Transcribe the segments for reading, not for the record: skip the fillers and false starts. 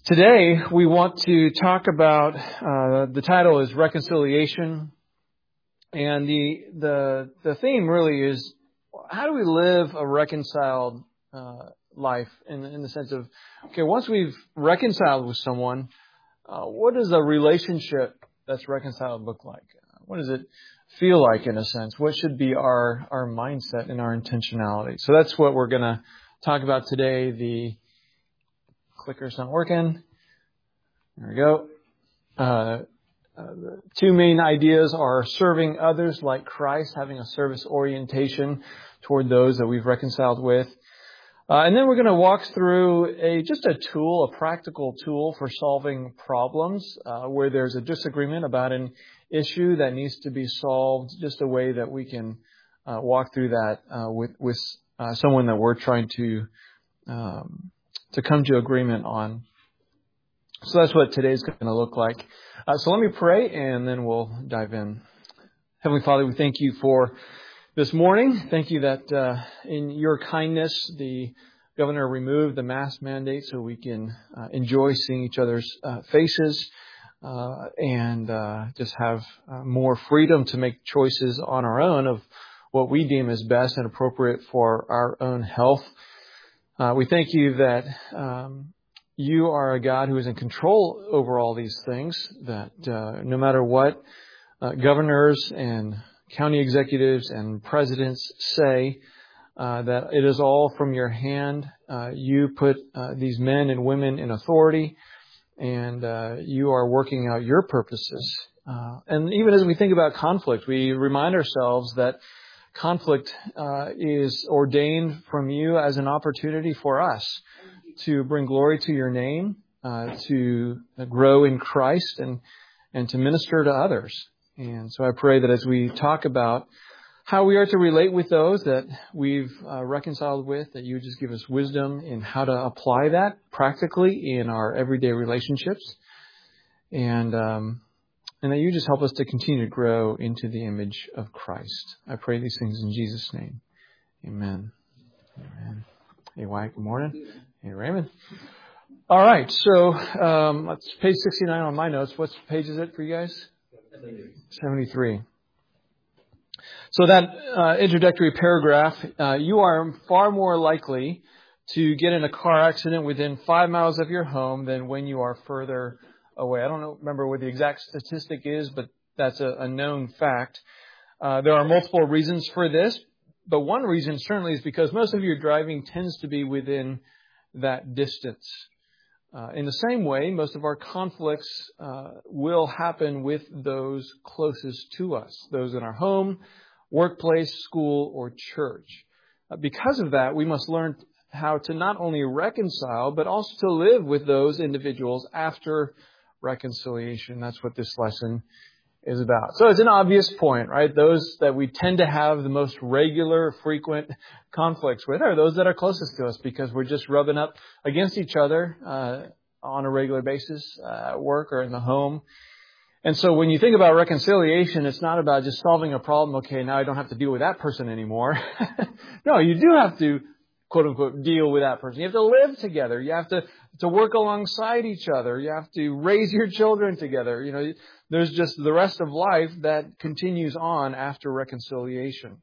Today, we want to talk about, the title is Reconciliation, and the theme really is, how do we live a reconciled life in the sense of, okay, once we've reconciled with someone, what does a relationship that's reconciled look like? What does it feel like in a sense? What should be our mindset and our intentionality? So that's what we're going to talk about today. The clicker's not working. There we go. The two main ideas are serving others like Christ, having a service orientation toward those that we've reconciled with. And then we're going to walk through a practical tool for solving problems where there's a disagreement about an issue that needs to be solved, just a way that we can walk through that with someone that we're trying to come to agreement on. So that's what today's going to look like. So let me pray and then we'll dive in. Heavenly Father, we thank you for this morning. Thank you that in your kindness, the governor removed the mask mandate so we can enjoy seeing each other's faces and just have more freedom to make choices on our own of what we deem as best and appropriate for our own health. We thank you that you are a God who is in control over all these things, that no matter what governors and county executives and presidents say, that it is all from your hand. You put these men and women in authority, and you are working out your purposes. And even as we think about conflict, we remind ourselves that conflict is ordained from you as an opportunity for us to bring glory to your name, to grow in Christ and to minister to others. And so I pray that as we talk about how we are to relate with those that we've reconciled with, that you just give us wisdom in how to apply that practically in our everyday relationships. And that you just help us to continue to grow into the image of Christ. I pray these things in Jesus' name. Amen. Amen. Hey, Wyatt, good morning. Hey, Raymond. All right, so that's page 69 on my notes. What page is it for you guys? 73. So that introductory paragraph, you are far more likely to get in a car accident within 5 miles of your home than when you are further away. I don't remember what the exact statistic is, but that's a known fact. There are multiple reasons for this, but one reason certainly is because most of your driving tends to be within that distance. In the same way, most of our conflicts will happen with those closest to us, those in our home, workplace, school, or church. Because of that, we must learn how to not only reconcile, but also to live with those individuals after reconciliation. That's what this lesson is about. So it's an obvious point, right? Those that we tend to have the most regular, frequent conflicts with are those that are closest to us because we're just rubbing up against each other on a regular basis at work or in the home. And so when you think about reconciliation, it's not about just solving a problem. Okay, now I don't have to deal with that person anymore. No, you do have to, quote unquote, deal with that person. You have to live together. You have to work alongside each other. You have to raise your children together. You know, there's just the rest of life that continues on after reconciliation.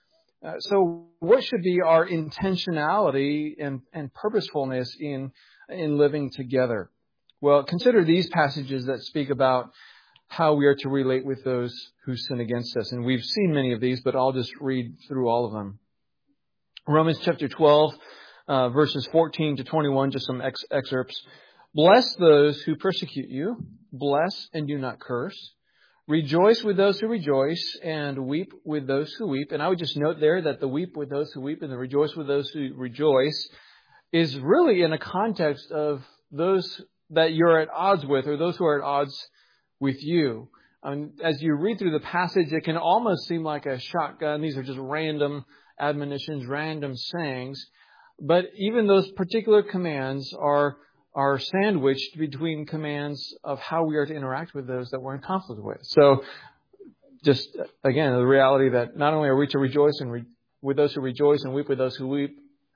So what should be our intentionality and purposefulness in living together? Well, consider these passages that speak about how we are to relate with those who sin against us. And we've seen many of these, but I'll just read through all of them. Romans chapter 12, verses 14 to 21, just some excerpts. Bless those who persecute you. Bless and do not curse. Rejoice with those who rejoice and weep with those who weep. And I would just note there that the weep with those who weep and the rejoice with those who rejoice is really in a context of those that you're at odds with or those who are at odds with you. As you read through the passage, it can almost seem like a shotgun. These are just random admonitions, random sayings. But even those particular commands are sandwiched between commands of how we are to interact with those that we're in conflict with. So just, again, the reality that not only are we to rejoice with those who rejoice and weep with those who weep,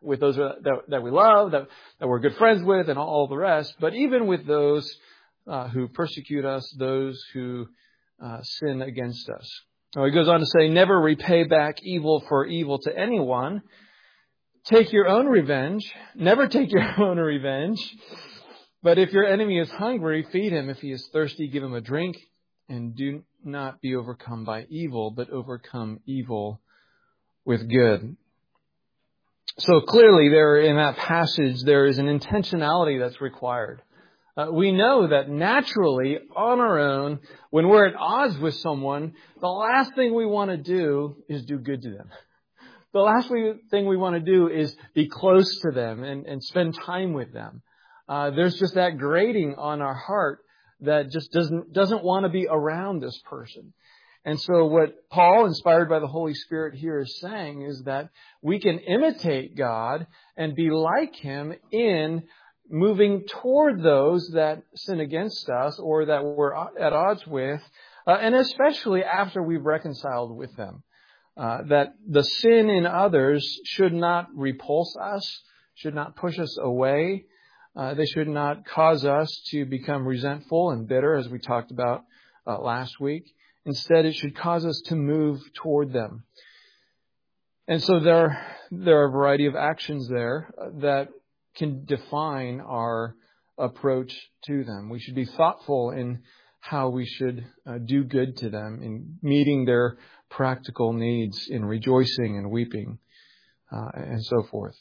with those that we love, that we're good friends with, and all the rest, but even with those who persecute us, those who sin against us. He goes on to say, never repay back evil for evil to anyone. Take your own revenge. Never take your own revenge. But if your enemy is hungry, feed him. If he is thirsty, give him a drink. And do not be overcome by evil, but overcome evil with good. So clearly there in that passage, there is an intentionality that's required. We know that naturally, on our own, when we're at odds with someone, the last thing we want to do is do good to them. The last thing we want to do is be close to them and spend time with them. There's just that grating on our heart that just doesn't want to be around this person. And so what Paul, inspired by the Holy Spirit here, is saying is that we can imitate God and be like Him in moving toward those that sin against us or that we're at odds with, and especially after we've reconciled with them. That the sin in others should not repulse us, should not push us away. They should not cause us to become resentful and bitter, as we talked about last week. Instead, it should cause us to move toward them. And so there are a variety of actions there that can define our approach to them. We should be thoughtful in how we should do good to them, in meeting their practical needs, in rejoicing and weeping, and so forth.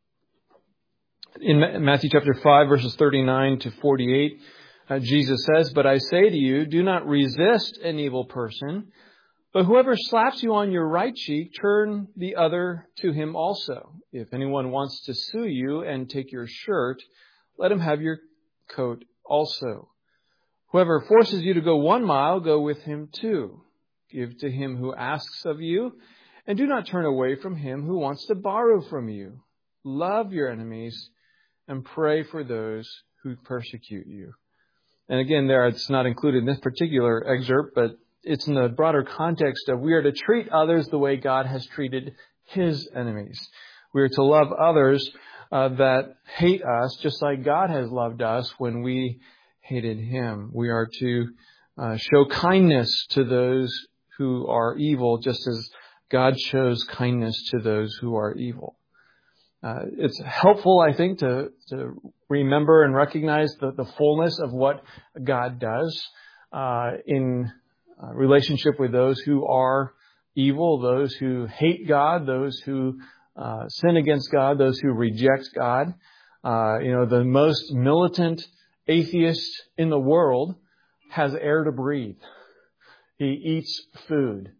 In Matthew chapter 5, verses 39 to 48, Jesus says, "But I say to you, do not resist an evil person, but whoever slaps you on your right cheek, turn the other to him also. If anyone wants to sue you and take your shirt, let him have your coat also. Whoever forces you to go 1 mile, go with him 2. Give to him who asks of you, and do not turn away from him who wants to borrow from you. Love your enemies and pray for those who persecute you." And again, it's not included in this particular excerpt, but it's in the broader context of we are to treat others the way God has treated His enemies. We are to love others that hate us just like God has loved us when we hated Him. We are to show kindness to those who are evil just as God shows kindness to those who are evil. It's helpful, I think, to remember and recognize the fullness of what God does in relationship with those who are evil, those who hate God, those who sin against God, those who reject God. The most militant atheist in the world has air to breathe. He eats food.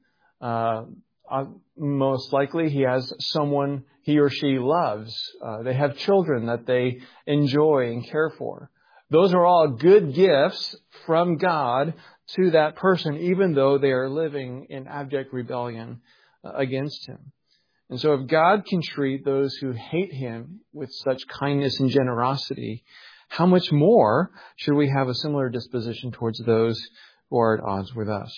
Most likely he has someone he or she loves. They have children that they enjoy and care for. Those are all good gifts from God to that person, even though they are living in abject rebellion against Him. And so if God can treat those who hate Him with such kindness and generosity, how much more should we have a similar disposition towards those who are at odds with us?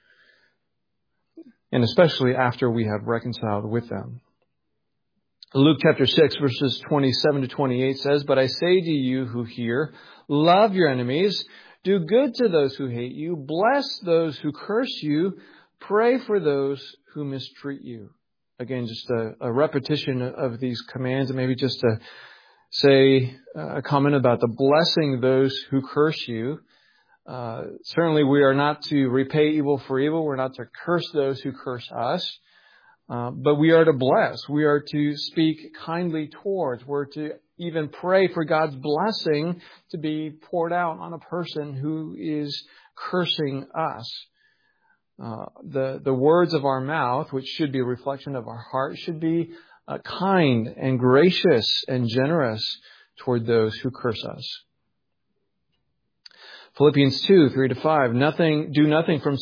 And especially after we have reconciled with them. Luke chapter 6, verses 27 to 28 says, "But I say to you who hear, love your enemies, do good to those who hate you, bless those who curse you, pray for those who mistreat you." Again, just a repetition of these commands, and maybe just to say a comment about the blessing those who curse you. Certainly we are not to repay evil for evil. We're not to curse those who curse us. But we are to bless. We are to speak kindly towards. We're to even pray for God's blessing to be poured out on a person who is cursing us. The words of our mouth, which should be a reflection of our heart, should be kind and gracious and generous toward those who curse us. Philippians 2, 3-5, do nothing from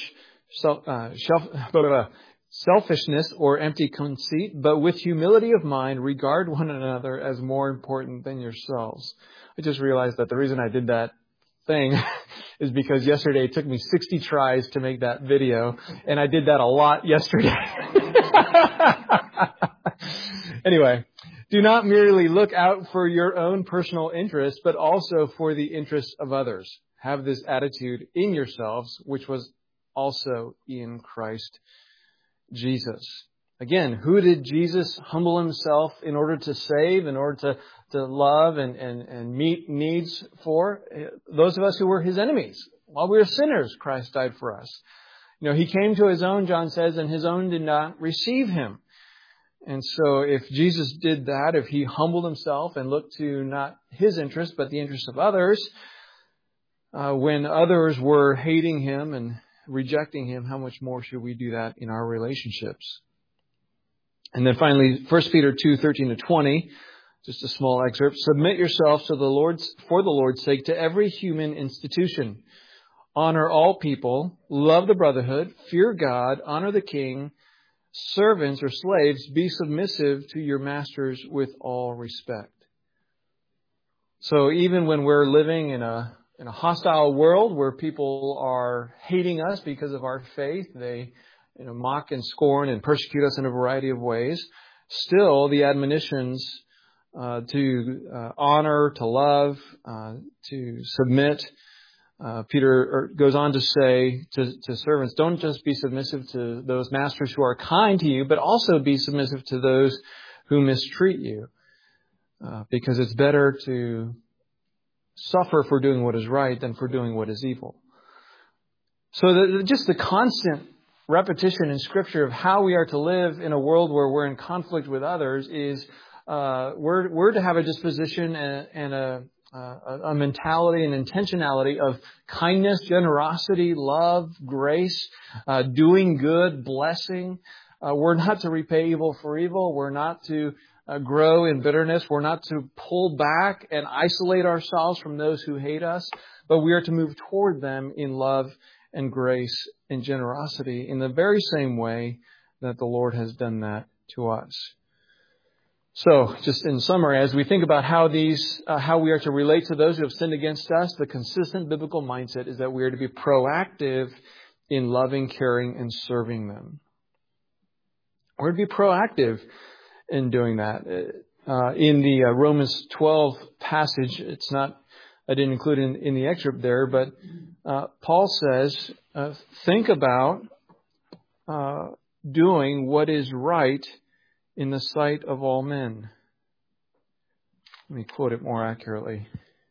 selfishness or empty conceit, but with humility of mind, regard one another as more important than yourselves. I just realized that the reason I did that thing is because yesterday it took me 60 tries to make that video, and I did that a lot yesterday. Anyway, Do not merely look out for your own personal interests, but also for the interests of others. Have this attitude in yourselves, which was also in Christ Jesus. Again, who did Jesus humble himself in order to save, in order to love and meet needs for? Those of us who were his enemies. While we were sinners, Christ died for us. He came to his own, John says, and his own did not receive him. And so if Jesus did that, if he humbled himself and looked to not his interests, but the interests of others, when others were hating him and rejecting him, how much more should we do that in our relationships? And then finally, 1 Peter 2:13-20, just a small excerpt. Submit yourselves to for the Lord's sake to every human institution. Honor all people, love the brotherhood, fear God, honor the king. Servants or slaves, be submissive to your masters with all respect. So even when we're living in a hostile world where people are hating us because of our faith, they mock and scorn and persecute us in a variety of ways, still the admonitions to honor, to love, to submit. Peter goes on to say to servants, don't just be submissive to those masters who are kind to you, but also be submissive to those who mistreat you. Because it's better to suffer for doing what is right than for doing what is evil. So just the constant repetition in Scripture of how we are to live in a world where we're in conflict with others is we're to have a disposition and a mentality and intentionality of kindness, generosity, love, grace, doing good, blessing. We're not to repay evil for evil. We're not to grow in bitterness. We're not to pull back and isolate ourselves from those who hate us, but we are to move toward them in love and grace and generosity in the very same way that the Lord has done that to us. So, just in summary, as we think about how we are to relate to those who have sinned against us, the consistent biblical mindset is that we are to be proactive in loving, caring, and serving them. We're to be proactive in doing that. In the Romans 12 passage, I didn't include in the excerpt there, but Paul says, think about doing what is right in the sight of all men. Let me quote it more accurately.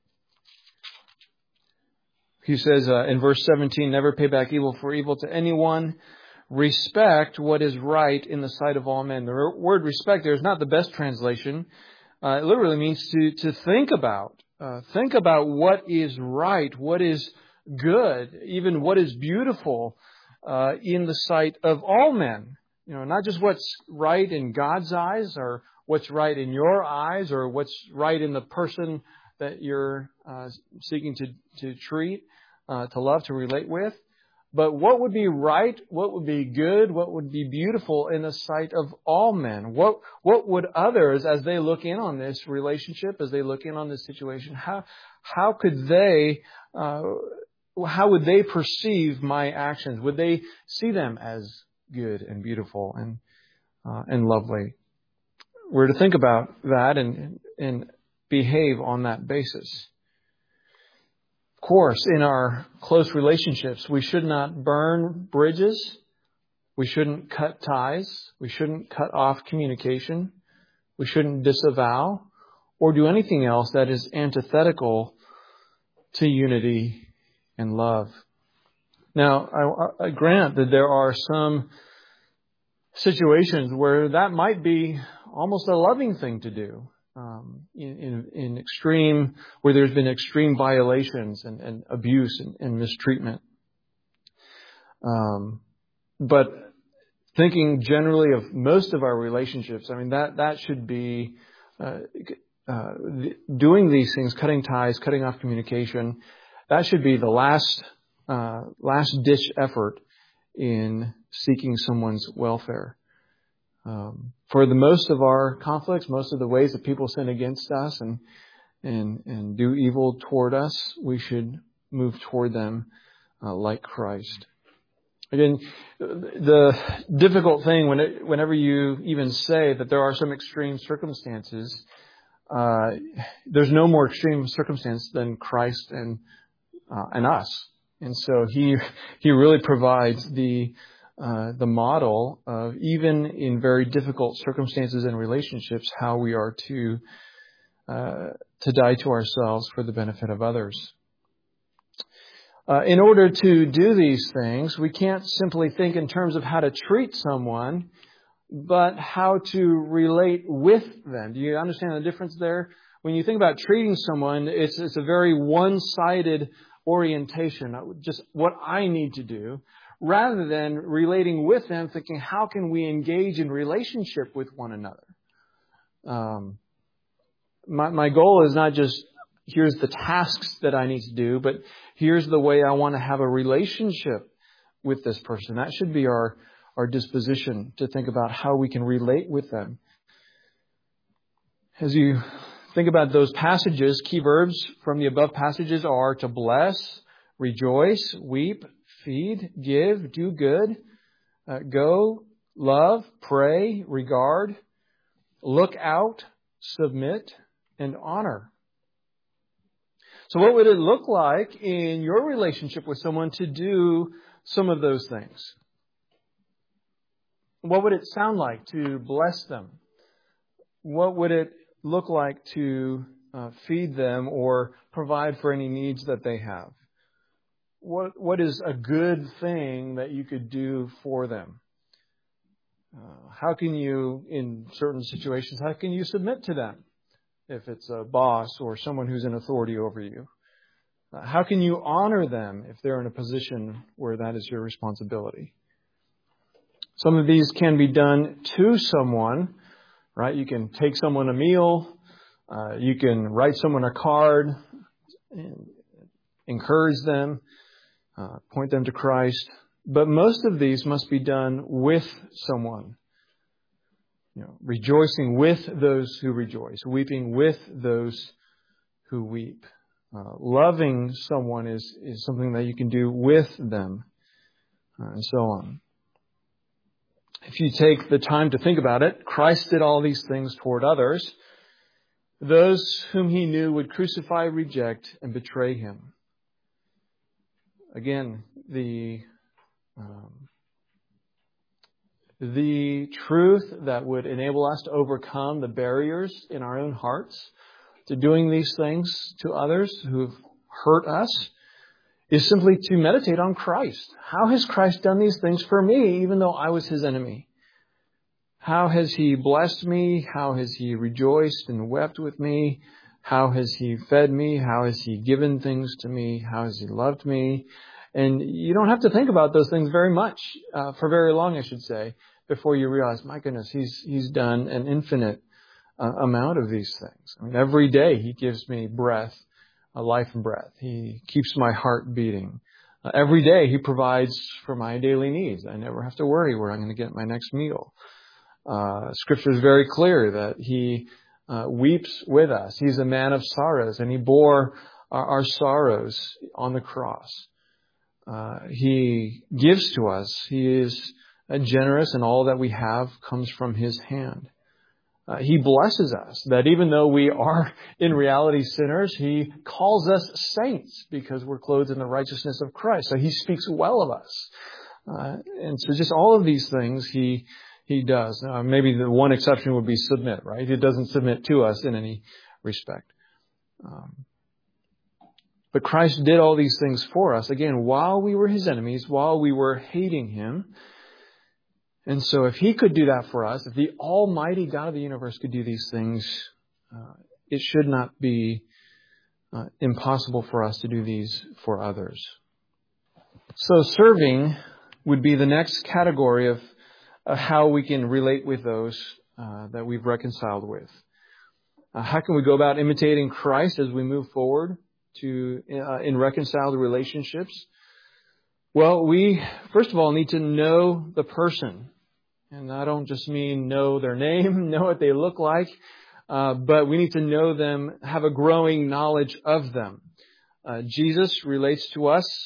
He says in verse 17, never pay back evil for evil to anyone. Respect what is right in the sight of all men. The word respect there is not the best translation. It literally means to think about. Think about what is right, what is good, even what is beautiful in the sight of all men. Not just what's right in God's eyes or what's right in your eyes or what's right in the person that you're seeking to treat, to love, to relate with. But what would be right, what would be good, what would be beautiful in the sight of all men? What would others, as they look in on this relationship, as they look in on this situation, how would they perceive my actions? Would they see them as good and beautiful and lovely? We're to think about that and behave on that basis. Of course, in our close relationships, we should not burn bridges. We shouldn't cut ties. We shouldn't cut off communication. We shouldn't disavow or do anything else that is antithetical to unity and love. Now, I grant that there are some situations where that might be almost a loving thing to do. In extreme, where there's been extreme violations and abuse and mistreatment. But thinking generally of most of our relationships, that should be doing these things, cutting ties, cutting off communication. That should be the last ditch effort in seeking someone's welfare. For the most of our conflicts, most of the ways that people sin against us and do evil toward us, we should move toward them like Christ. Again, the difficult thing whenever you even say that there are some extreme circumstances, there's no more extreme circumstance than Christ and us. And so He really provides the model of, even in very difficult circumstances and relationships, how we are to die to ourselves for the benefit of others. In order to do these things, we can't simply think in terms of how to treat someone, but how to relate with them. Do you understand the difference there? When you think about treating someone, it's a very one-sided orientation, just what I need to do, rather than relating with them, thinking, how can we engage in relationship with one another? My goal is not just, here's the tasks that I need to do, but here's the way I want to have a relationship with this person. That should be our disposition, to think about how we can relate with them. As you think about those passages, key verbs from the above passages are to bless, rejoice, weep, feed, give, do good, go, love, pray, regard, look out, submit, and honor. So what would it look like in your relationship with someone to do some of those things? What would it sound like to bless them? What would it look like to feed them or provide for any needs that they have? What is a good thing that you could do for them? How can you, in certain situations, how can you submit to them? If it's a boss or someone who's in authority over you. How can you honor them if they're in a position where that is your responsibility? Some of these can be done to someone, right? You can take someone a meal. You can write someone a card, and encourage them, point them to Christ. But most of these must be done with someone. Rejoicing with those who rejoice, weeping with those who weep. Loving someone is something that you can do with them, and so on. If you take the time to think about it, Christ did all these things toward others, those whom He knew would crucify, reject, and betray Him. Again, the truth that would enable us to overcome the barriers in our own hearts to doing these things to others who've hurt us is simply to meditate on Christ. How has Christ done these things for me, even though I was His enemy? How has He blessed me? How has He rejoiced and wept with me? How has He fed me? How has He given things to me? How has He loved me? And you don't have to think about those things very much, for very long, I should say, before you realize, my goodness, He's done an infinite amount of these things. I mean, every day He gives me breath, life and breath. He keeps my heart beating. Every day He provides for my daily needs. I never have to worry where I'm going to get my next meal. Scripture is very clear that He weeps with us. He's a man of sorrows, and He bore our sorrows on the cross. He gives to us. He is generous, and all that we have comes from His hand. He blesses us, that even though we are in reality sinners, He calls us saints because we're clothed in the righteousness of Christ. So He speaks well of us. And so just all of these things He does. Maybe the one exception would be submit, right? He doesn't submit to us in any respect. But Christ did all these things for us, again, while we were His enemies, while we were hating Him. And so if He could do that for us, if the Almighty God of the universe could do these things, it should not be impossible for us to do these for others. So serving would be the next category of how we can relate with those that we've reconciled with. How can we go about imitating Christ as we move forward in reconciled relationships? Well, we, first of all, need to know the person. And I don't just mean know their name, know what they look like, but we need to know them, have a growing knowledge of them. Jesus relates to us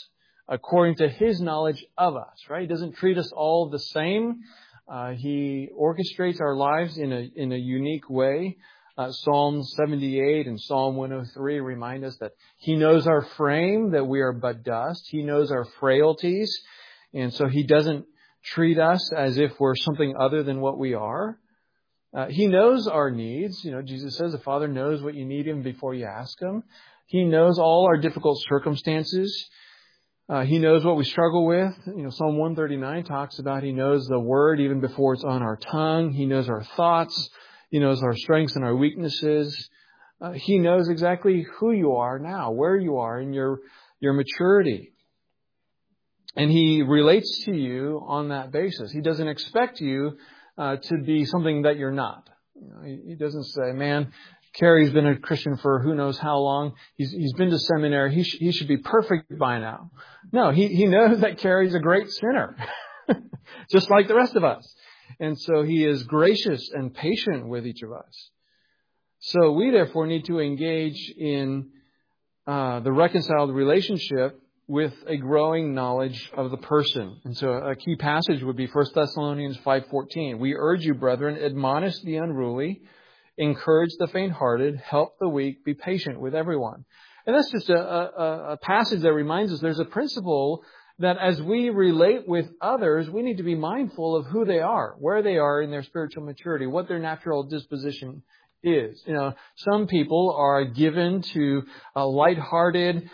according to His knowledge of us, right? He doesn't treat us all the same. He orchestrates our lives in a unique way. Psalm 78 and Psalm 103 remind us that He knows our frame, that we are but dust. He knows our frailties. And so He doesn't treat us as if we're something other than what we are. He knows our needs. Jesus says the Father knows what you need even before you ask Him. He knows all our difficult circumstances. He knows what we struggle with. Psalm 139 talks about He knows the word even before it's on our tongue. He knows our thoughts. He knows our strengths and our weaknesses. He knows exactly who you are now, where you are in your maturity. And He relates to you on that basis. He doesn't expect you to be something that you're not. He doesn't say, man, Carrie's been a Christian for who knows how long. He's been to seminary. He should be perfect by now. No, he knows that Carrie's a great sinner, just like the rest of us. And so He is gracious and patient with each of us. So we therefore need to engage in the reconciled relationship with a growing knowledge of the person. And so a key passage would be 1 Thessalonians 5:14. We urge you, brethren, admonish the unruly, encourage the faint-hearted, help the weak, be patient with everyone. And that's just a passage that reminds us there's a principle that as we relate with others, we need to be mindful of who they are, where they are in their spiritual maturity, what their natural disposition is. Some people are given to lighthearted,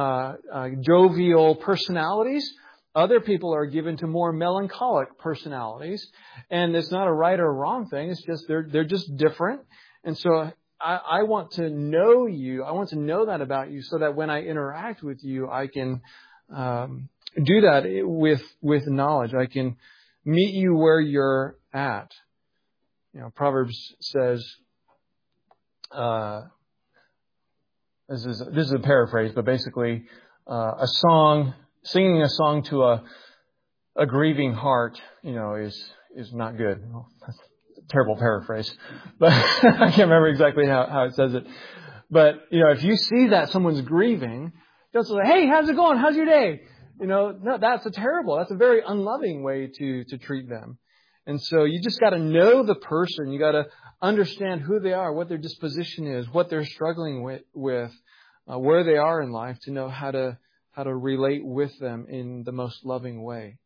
jovial personalities. Other people are given to more melancholic personalities. And it's not a right or wrong thing. It's just they're just different. And so I want to know you. I want to know that about you so that when I interact with you, I can do that with knowledge. I can meet you where you're at. Proverbs says, this is a paraphrase, but basically, singing a song to a grieving heart, is not good. Well, that's a terrible paraphrase, but I can't remember exactly how it says it. But, if you see that someone's grieving, don't say, hey, how's it going? How's your day? No, that's a very unloving way to treat them. And so you just got to know the person. You got to understand who they are, what their disposition is, what they're struggling with, where they are in life, to know how to relate with them in the most loving way.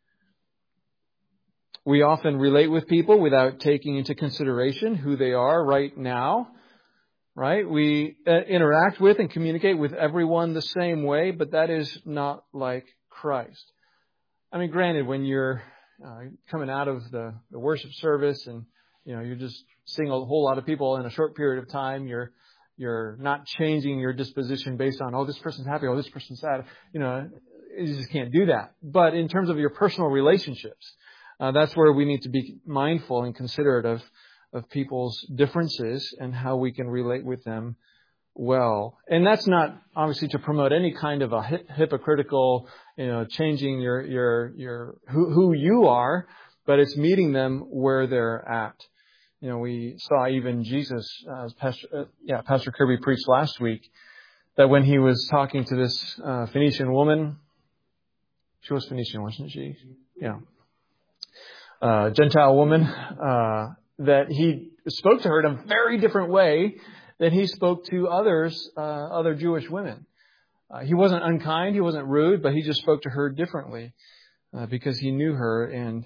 We often relate with people without taking into consideration who they are right now. Right? We interact with and communicate with everyone the same way, but that is not like Christ. I mean, granted, when you're coming out of the worship service and you're just seeing a whole lot of people in a short period of time, you're not changing your disposition based on, this person's happy, this person's sad. You just can't do that. But in terms of your personal relationships, that's where we need to be mindful and considerate of people's differences and how we can relate with them well. And that's not obviously to promote any kind of a hypocritical, changing your who you are, but it's meeting them where they're at. We saw even Jesus, as Pastor Kirby preached last week, that when He was talking to this Phoenician woman, she was Phoenician, wasn't she? Yeah. Gentile woman, that He spoke to her in a very different way than He spoke to other Jewish women. He wasn't unkind, He wasn't rude, but He just spoke to her differently because He knew her, and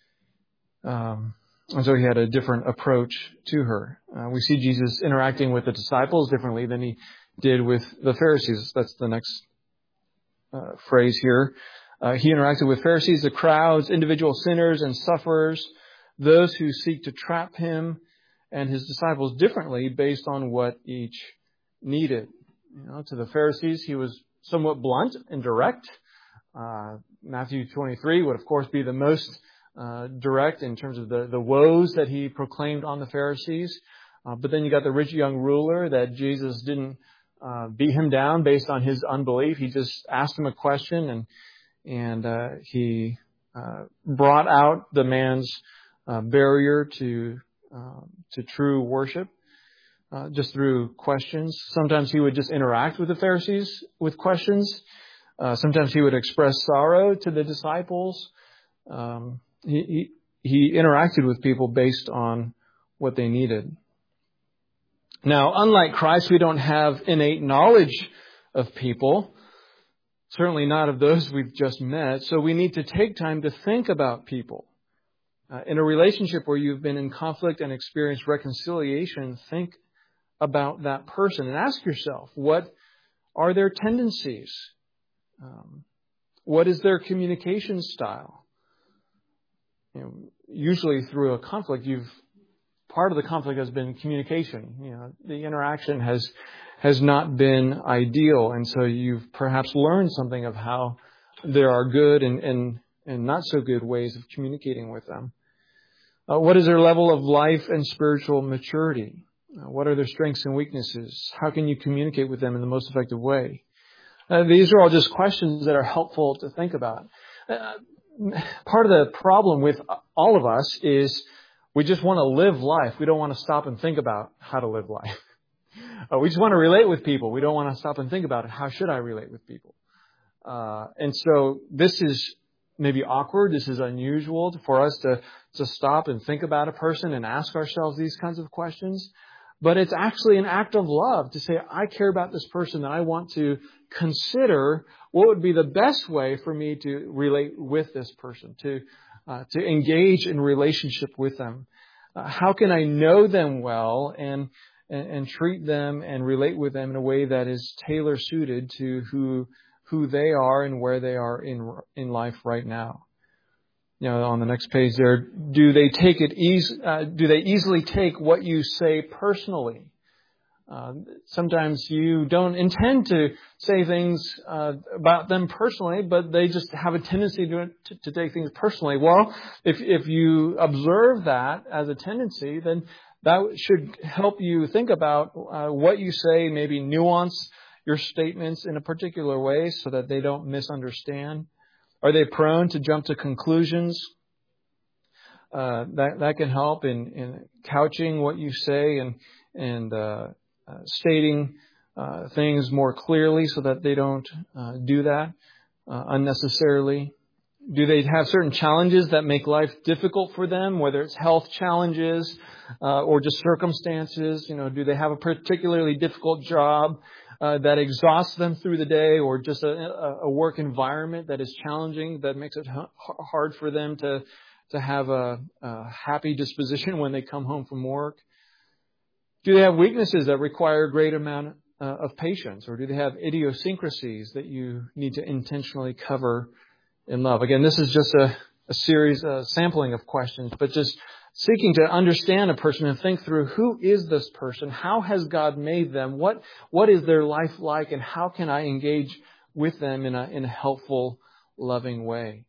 so He had a different approach to her. We see Jesus interacting with the disciples differently than He did with the Pharisees. That's the next phrase here. He interacted with Pharisees, the crowds, individual sinners and sufferers, those who seek to trap Him and His disciples differently based on what each needed. To the Pharisees, He was somewhat blunt and direct. Matthew 23 would, of course, be the most direct in terms of the woes that He proclaimed on the Pharisees. But then you got the rich young ruler that Jesus didn't beat him down based on his unbelief. He just asked him a question, and He brought out the man's barrier to true worship just through questions. Sometimes He would just interact with the Pharisees with questions. Sometimes he would express sorrow to the disciples. He interacted with people based on what they needed. Now, unlike Christ, we don't have innate knowledge of people, certainly not of those we've just met. So we need to take time to think about people. In a relationship where you've been in conflict and experienced reconciliation, think about that person and ask yourself, what are their tendencies? What is their communication style? Usually through a conflict, part of the conflict has been communication. The interaction has not been ideal, and so you've perhaps learned something of how there are good and not so good ways of communicating with them. What is their level of life and spiritual maturity? What are their strengths and weaknesses? How can you communicate with them in the most effective way? These are all just questions that are helpful to think about. Part of the problem with all of us is we just want to live life. We don't want to stop and think about how to live life. We just want to relate with people. We don't want to stop and think about how should I relate with people. And so this is maybe awkward. This is unusual for us to stop and think about a person and ask ourselves these kinds of questions. But it's actually an act of love to say, I care about this person and I want to consider what would be the best way for me to relate with this person, to engage in relationship with them. How can I know them well and treat them and relate with them in a way that is tailor suited to who they are and where they are in life right now? On the next page there, do they easily take what you say personally? Sometimes you don't intend to say things about them personally, but they just have a tendency to take things personally. Well, if you observe that as a tendency, then that should help you think about what you say, maybe nuance your statements in a particular way so that they don't misunderstand. Are they prone to jump to conclusions? That can help in couching what you say and stating things more clearly so that they don't do that unnecessarily. Do they have certain challenges that make life difficult for them, whether it's health challenges or just circumstances? Do they have a particularly difficult job that exhausts them through the day, or just a work environment that is challenging, that makes it hard for them to have a happy disposition when they come home from work? Do they have weaknesses that require a great amount of patience, or do they have idiosyncrasies that you need to intentionally cover in love? Again, this is just a series, sampling of questions, but just seeking to understand a person and think through, who is this person? How has God made them? What is their life like? And how can I engage with them in a helpful, loving way?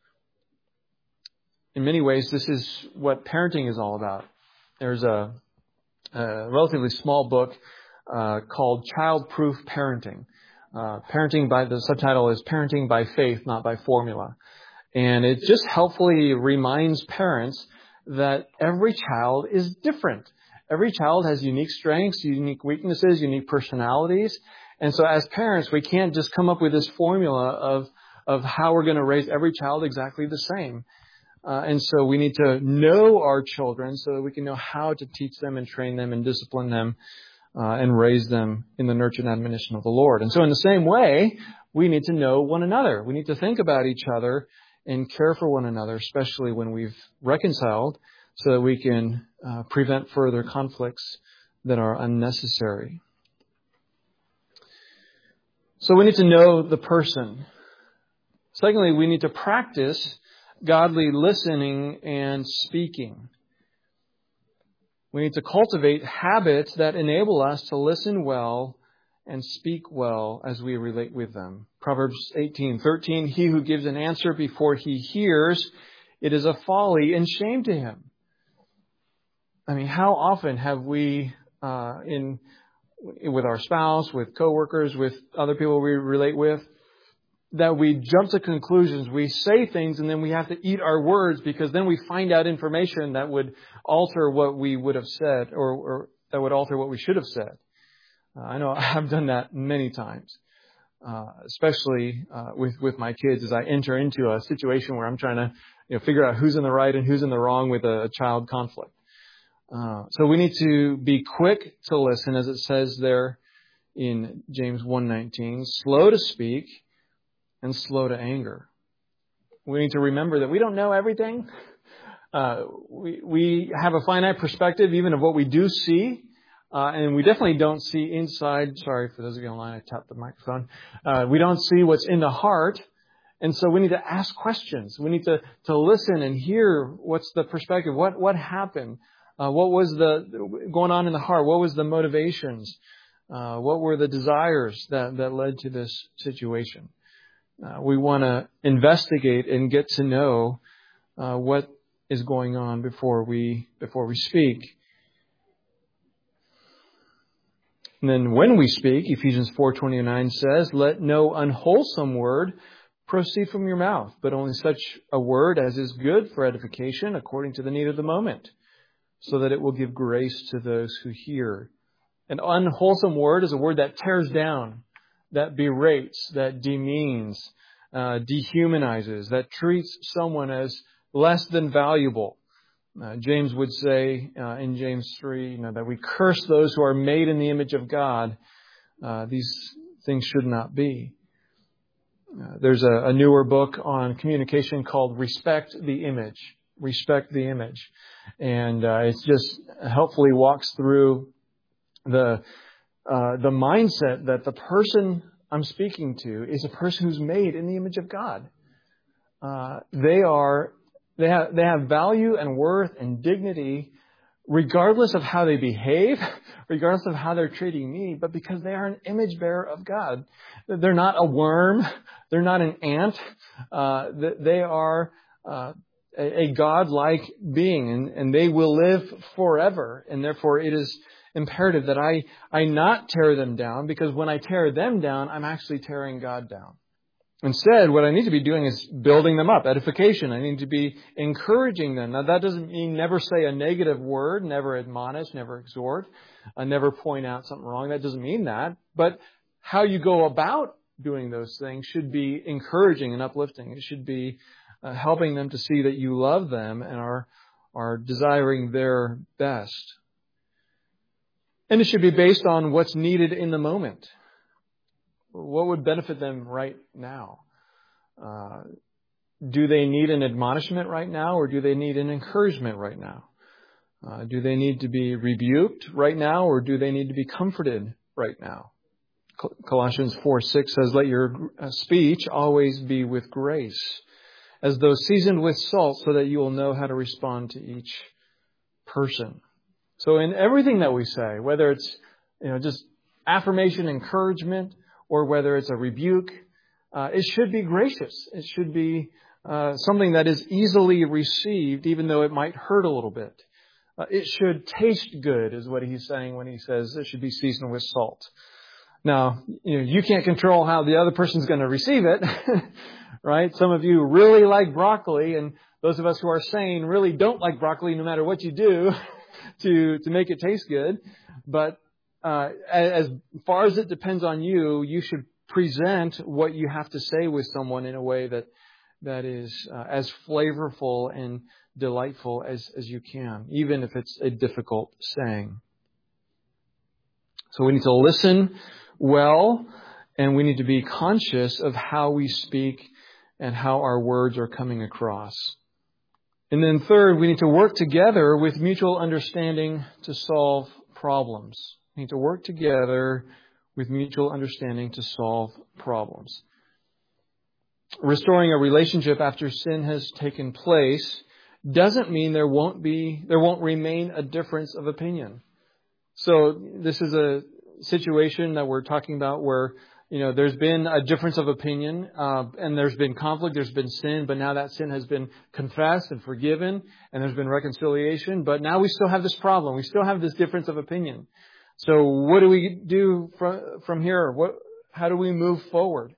In many ways, this is what parenting is all about. There's a relatively small book called Child-Proof Parenting. The subtitle is Parenting by Faith, Not by Formula. And it just helpfully reminds parents that every child is different. Every child has unique strengths, unique weaknesses, unique personalities. And so as parents, we can't just come up with this formula of how we're going to raise every child exactly the same. And so we need to know our children so that we can know how to teach them and train them and discipline them and raise them in the nurture and admonition of the Lord. And so in the same way, we need to know one another. We need to think about each other and care for one another, especially when we've reconciled, so that we can prevent further conflicts that are unnecessary. So we need to know the person. Secondly, we need to practice godly listening and speaking. We need to cultivate habits that enable us to listen well and speak well as we relate with them. Proverbs 18:13, he who gives an answer before he hears, it is a folly and shame to him. I mean, how often have we, with our spouse, with coworkers, with other people we relate with, that we jump to conclusions, we say things, and then we have to eat our words because then we find out information that would alter what we would have said or that would alter what we should have said. I know I've done that many times. especially with my kids as I enter into a situation where I'm trying to figure out who's in the right and who's in the wrong with a child conflict. So we need to be quick to listen, as it says there in James 1:19, slow to speak and slow to anger. We need to remember that we don't know everything. We have a finite perspective even of what we do see. And we definitely don't see inside. Sorry for those of you online, I tapped the microphone. We don't see what's in the heart. And so we need to ask questions. We need to listen and hear what's the perspective. What happened? What was going on in the heart? What was the motivations? What were the desires that led to this situation? We want to investigate and get to know what is going on before we speak. And then when we speak, Ephesians 4:29 says, "Let no unwholesome word proceed from your mouth, but only such a word as is good for edification according to the need of the moment, so that it will give grace to those who hear." An unwholesome word is a word that tears down, that berates, that demeans, dehumanizes, that treats someone as less than valuable. James would say in James 3, that we curse those who are made in the image of God. These things should not be. There's a newer book on communication called Respect the Image. Respect the Image. And it just helpfully walks through the mindset that the person I'm speaking to is a person who's made in the image of God. They have value and worth and dignity regardless of how they behave, regardless of how they're treating me, but because they are an image bearer of God. They're not a worm. They're not an ant. They are a God-like being, and they will live forever. And therefore, it is imperative that I not tear them down, because when I tear them down, I'm actually tearing God down. Instead, what I need to be doing is building them up, edification. I need to be encouraging them. Now, that doesn't mean never say a negative word, never admonish, never exhort, never point out something wrong. That doesn't mean that. But how you go about doing those things should be encouraging and uplifting. It should be helping them to see that you love them and are desiring their best. And it should be based on what's needed in the moment. What would benefit them right now? Do they need an admonishment right now, or do they need an encouragement right now? Do they need to be rebuked right now, or do they need to be comforted right now? Colossians 4:6 says, "Let your speech always be with grace, as though seasoned with salt, so that you will know how to respond to each person." So in everything that we say, whether it's just affirmation, encouragement, or whether it's a rebuke, it should be gracious. It should be something that is easily received, even though it might hurt a little bit. It should taste good, is what he's saying when he says it should be seasoned with salt. Now, you can't control how the other person's going to receive it, right? Some of you really like broccoli, and those of us who are sane really don't like broccoli no matter what you do to make it taste good. But as far as it depends on you, you should present what you have to say with someone in a way that is as flavorful and delightful as you can, even if it's a difficult saying. So we need to listen well, and we need to be conscious of how we speak and how our words are coming across. And then third, we need to work together with mutual understanding to solve problems. We need to work together with mutual understanding to solve problems. Restoring a relationship after sin has taken place doesn't mean there won't remain a difference of opinion. So this is a situation that we're talking about where there's been a difference of opinion, and there's been conflict, there's been sin, but now that sin has been confessed and forgiven, and there's been reconciliation, but now we still have this problem. We still have this difference of opinion. So what do we do from here? How do we move forward?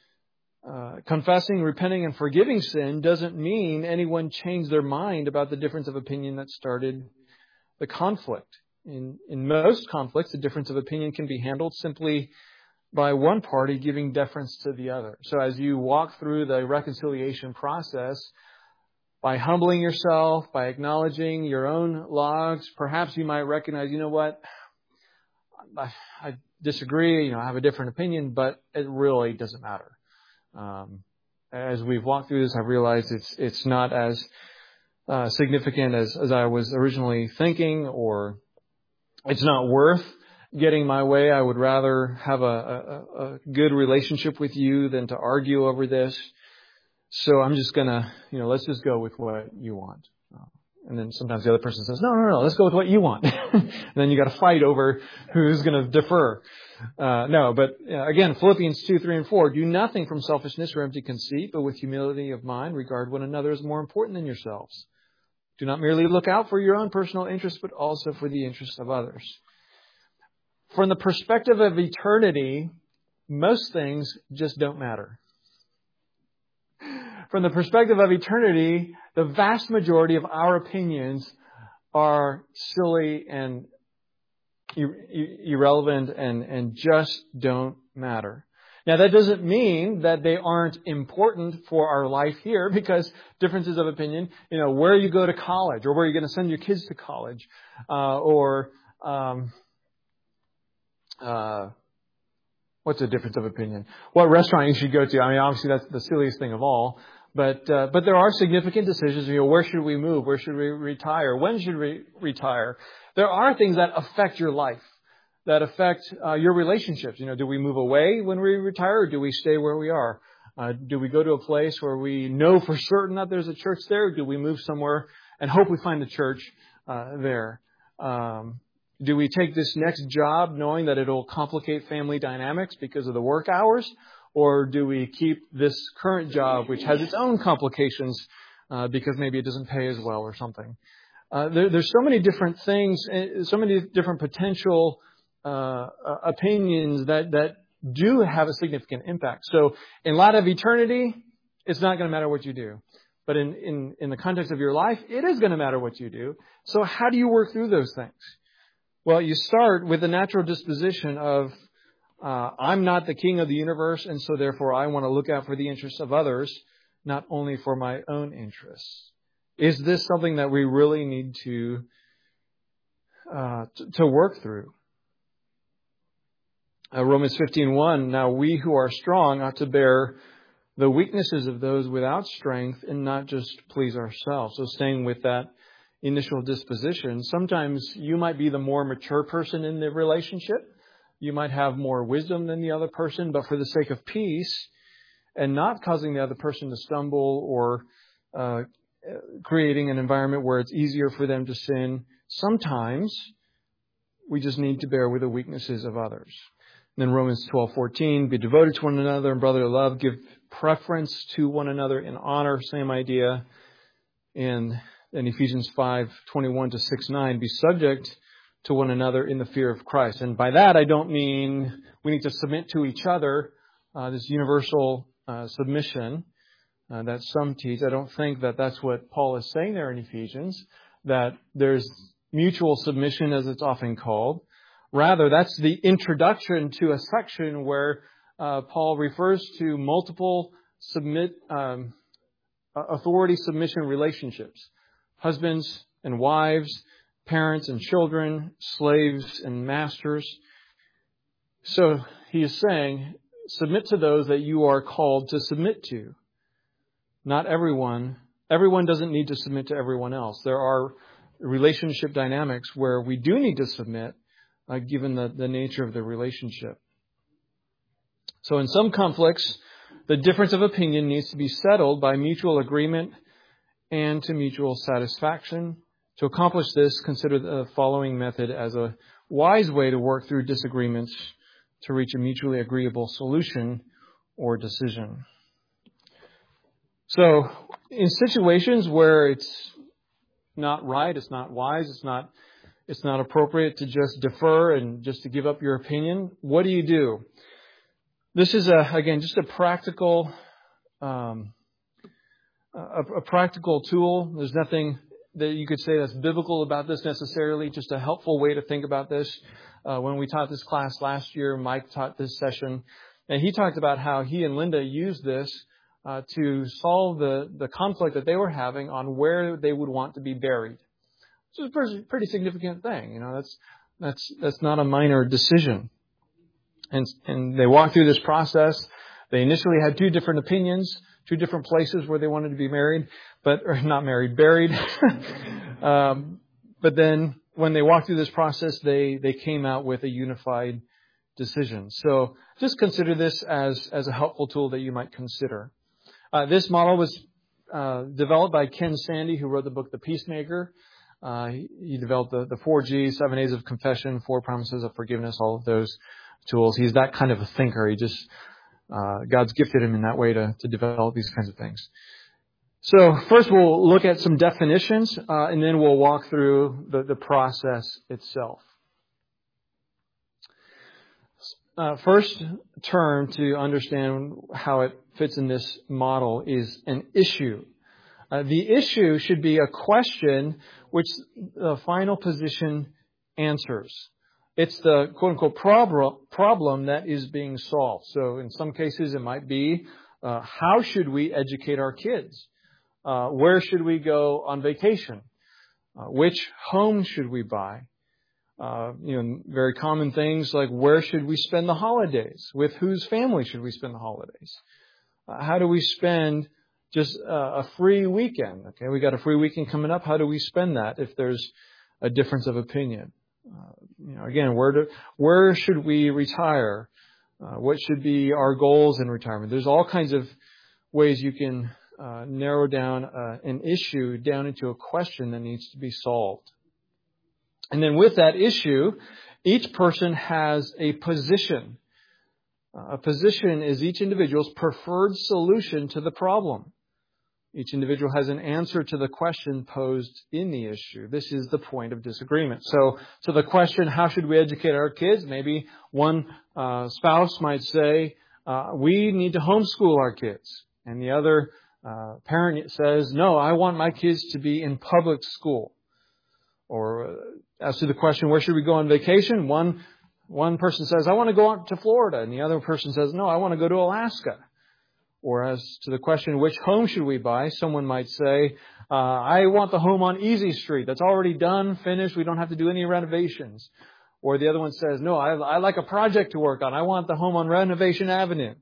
Confessing, repenting, and forgiving sin doesn't mean anyone changed their mind about the difference of opinion that started the conflict. In most conflicts, the difference of opinion can be handled simply by one party giving deference to the other. So as you walk through the reconciliation process, by humbling yourself, by acknowledging your own logs, perhaps you might recognize, you know what, I disagree, I have a different opinion, but it really doesn't matter. As we've walked through this, I've realized it's not as significant as I was originally thinking, or it's not worth getting my way. I would rather have a good relationship with you than to argue over this. So I'm just gonna, let's just go with what you want. And then sometimes the other person says, no, let's go with what you want. And then you got to fight over who's going to defer. Again, Philippians 2, 3, and 4, do nothing from selfishness or empty conceit, but with humility of mind, regard one another as more important than yourselves. Do not merely look out for your own personal interests, but also for the interests of others. From the perspective of eternity, most things just don't matter. From the perspective of eternity, the vast majority of our opinions are silly and irrelevant and just don't matter. Now, that doesn't mean that they aren't important for our life here, because differences of opinion, where you go to college, or where you're going to send your kids to college, what's a difference of opinion? What restaurant you should go to? Obviously that's the silliest thing of all. But there are significant decisions. Where should we move? Where should we retire? When should we retire? There are things that affect your life, that affect your relationships. Do we move away when we retire, or do we stay where we are? Do we go to a place where we know for certain that there's a church there? Or do we move somewhere and hope we find a church there? Do we take this next job knowing that it'll complicate family dynamics because of the work hours? Or do we keep this current job, which has its own complications, because maybe it doesn't pay as well or something? There's so many different things, so many different potential opinions that do have a significant impact. So in light of eternity, it's not going to matter what you do. But in the context of your life, it is going to matter what you do. So how do you work through those things? Well, you start with the natural disposition of, I'm not the king of the universe, and so therefore I want to look out for the interests of others, not only for my own interests. Is this something that we really need to work through? Romans 15:1, now we who are strong ought to bear the weaknesses of those without strength and not just please ourselves. So staying with that initial disposition, sometimes you might be the more mature person in the relationship. You might have more wisdom than the other person, but for the sake of peace and not causing the other person to stumble or creating an environment where it's easier for them to sin, sometimes we just need to bear with the weaknesses of others. And then Romans 12:14, be devoted to one another in brotherly love, give preference to one another in honor, same idea. And in Ephesians 5:21 to 6:9, be subject to one another in the fear of Christ. And by that, I don't mean we need to submit to each other, this universal submission that some teach. I don't think that that's what Paul is saying there in Ephesians, that there's mutual submission, as it's often called. Rather, that's the introduction to a section where Paul refers to multiple authority submission relationships. Husbands and wives, parents and children, slaves and masters. So he is saying, submit to those that you are called to submit to. Not everyone. Everyone doesn't need to submit to everyone else. There are relationship dynamics where we do need to submit, given the nature of the relationship. So in some conflicts, the difference of opinion needs to be settled by mutual agreement and to mutual satisfaction. To accomplish this, consider the following method as a wise way to work through disagreements to reach a mutually agreeable solution or decision. So, in situations where it's not right, it's not wise, it's not appropriate to just defer and just to give up your opinion, what do? This is just a practical tool. There's nothing that you could say that's biblical about this necessarily, just a helpful way to think about this. When we taught this class last year, Mike taught this session, and he talked about how he and Linda used this to solve the conflict that they were having on where they would want to be buried. Which is a pretty significant thing. That's not a minor decision. And they walked through this process. They initially had two different opinions, two different places where they wanted to be buried. But then when they walked through this process, they came out with a unified decision. So just consider this as a helpful tool that you might consider. This model was developed by Ken Sande, who wrote the book The Peacemaker. He developed the 4 Gs, 7 A's of confession, 4 promises of forgiveness, all of those tools. He's that kind of a thinker. God's gifted him in that way to develop these kinds of things. So first we'll look at some definitions, and then we'll walk through the process itself. First term to understand how it fits in this model is an issue. The issue should be a question which the final position answers. It's the quote-unquote problem that is being solved. So in some cases it might be, how should we educate our kids? Where should we go on vacation? Which home should we buy? Very common things like where should we spend the holidays? With whose family should we spend the holidays? How do we spend just a free weekend? Okay, we got a free weekend coming up. How do we spend that if there's a difference of opinion? Again, where should we retire? What should be our goals in retirement? There's all kinds of ways you can narrow down an issue down into a question that needs to be solved. And then with that issue, each person has a position. A position is each individual's preferred solution to the problem. Each individual has an answer to the question posed in the issue. This is the point of disagreement. So the question, how should we educate our kids? Maybe one spouse might say, we need to homeschool our kids. And the other parent says, no, I want my kids to be in public school. Or as to the question, where should we go on vacation? One person says, I want to go out to Florida. And the other person says, no, I want to go to Alaska. Or as to the question, which home should we buy? Someone might say, I want the home on Easy Street. That's already done, finished. We don't have to do any renovations. Or the other one says, no, I like a project to work on. I want the home on Renovation Avenue.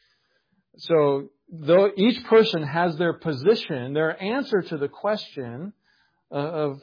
So though each person has their position, their answer to the question of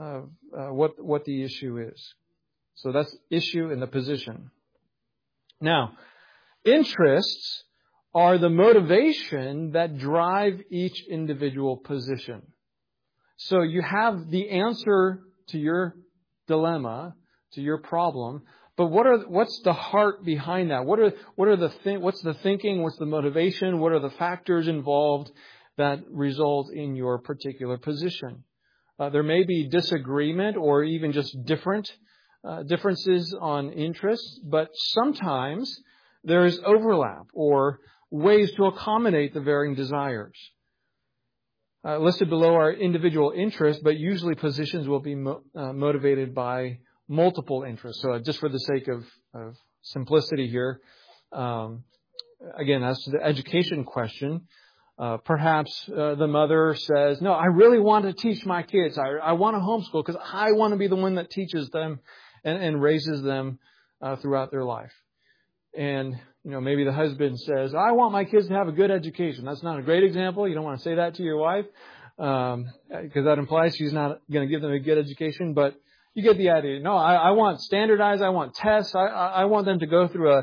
what the issue is. So that's issue and the position. Now, interests are the motivation that drive each individual position. So you have the answer to your dilemma, to your problem, but what's the heart behind that? What's the thinking? What's the motivation? What are the factors involved that result in your particular position? There may be disagreement or even just differences on interests, but sometimes there is overlap or ways to accommodate the varying desires. Listed below are individual interests, but usually positions will be motivated by multiple interests. So just for the sake of simplicity here, again, as to the education question, perhaps the mother says, no, I really want to teach my kids. I want to homeschool because I want to be the one that teaches them and raises them throughout their life. And, maybe the husband says, I want my kids to have a good education. That's not a great example. You don't want to say that to your wife because that implies she's not going to give them a good education. But you get the idea. No, I want standardized. I want tests. I want them to go through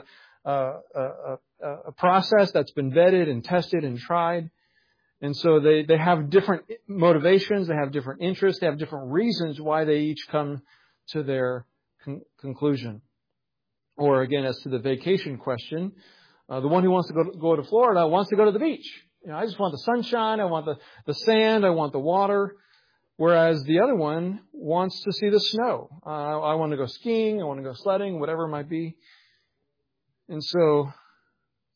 a process that's been vetted and tested and tried. And so they have different motivations. They have different interests. They have different reasons why they each come to their conclusion. Or again, as to the vacation question, the one who wants to go to Florida wants to go to the beach. I just want the sunshine. I want the sand. I want the water. Whereas the other one wants to see the snow. I want to go skiing. I want to go sledding, whatever it might be. And so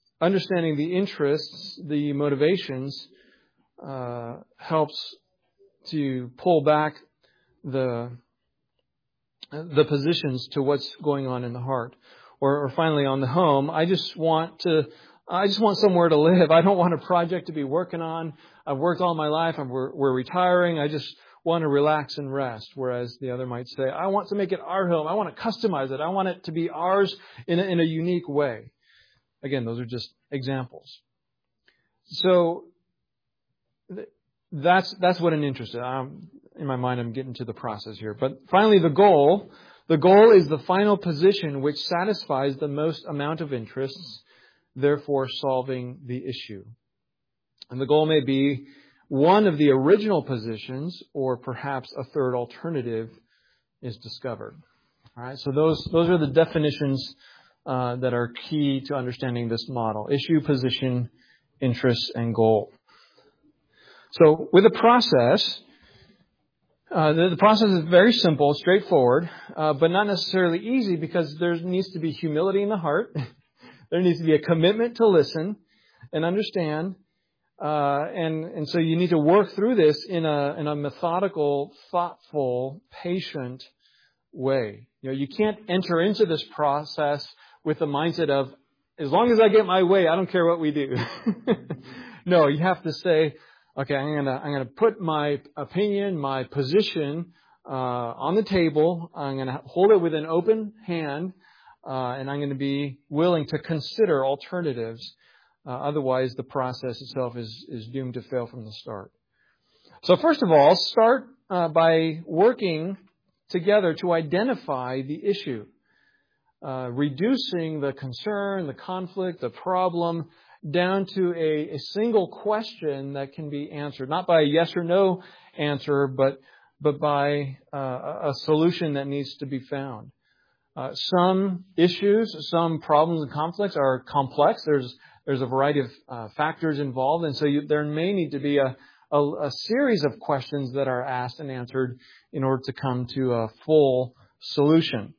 understanding the interests, the motivations, helps to pull back the positions to what's going on in the heart. Or finally, on the home, I just want somewhere to live. I don't want a project to be working on. I've worked all my life. We're retiring. I just want to relax and rest. Whereas the other might say, I want to make it our home. I want to customize it. I want it to be ours in a unique way. Again, those are just examples. So that's what an interest is. In my mind, I'm getting to the process here. But finally, the goal is the final position which satisfies the most amount of interests, therefore solving the issue. And the goal may be one of the original positions, or perhaps a third alternative is discovered. All right. So those are the definitions that are key to understanding this model: issue, position, interest, and goal. So with the process, the process is very simple, straightforward, but not necessarily easy, because there needs to be humility in the heart. There needs to be a commitment to listen and understand. And so you need to work through this in a methodical, thoughtful, patient way. You can't enter into this process with the mindset of, as long as I get my way, I don't care what we do. No, you have to say, okay, I'm gonna put my opinion, my position on the table. I'm gonna hold it with an open hand, and I'm going to be willing to consider alternatives. Otherwise, the process itself is doomed to fail from the start. So first of all, start by working together to identify the issue, reducing the concern, the conflict, the problem down to a single question that can be answered, not by a yes or no answer, but by a solution that needs to be found. Some issues, some problems and conflicts are complex. There's a variety of factors involved, and so there may need to be a series of questions that are asked and answered in order to come to a full solution.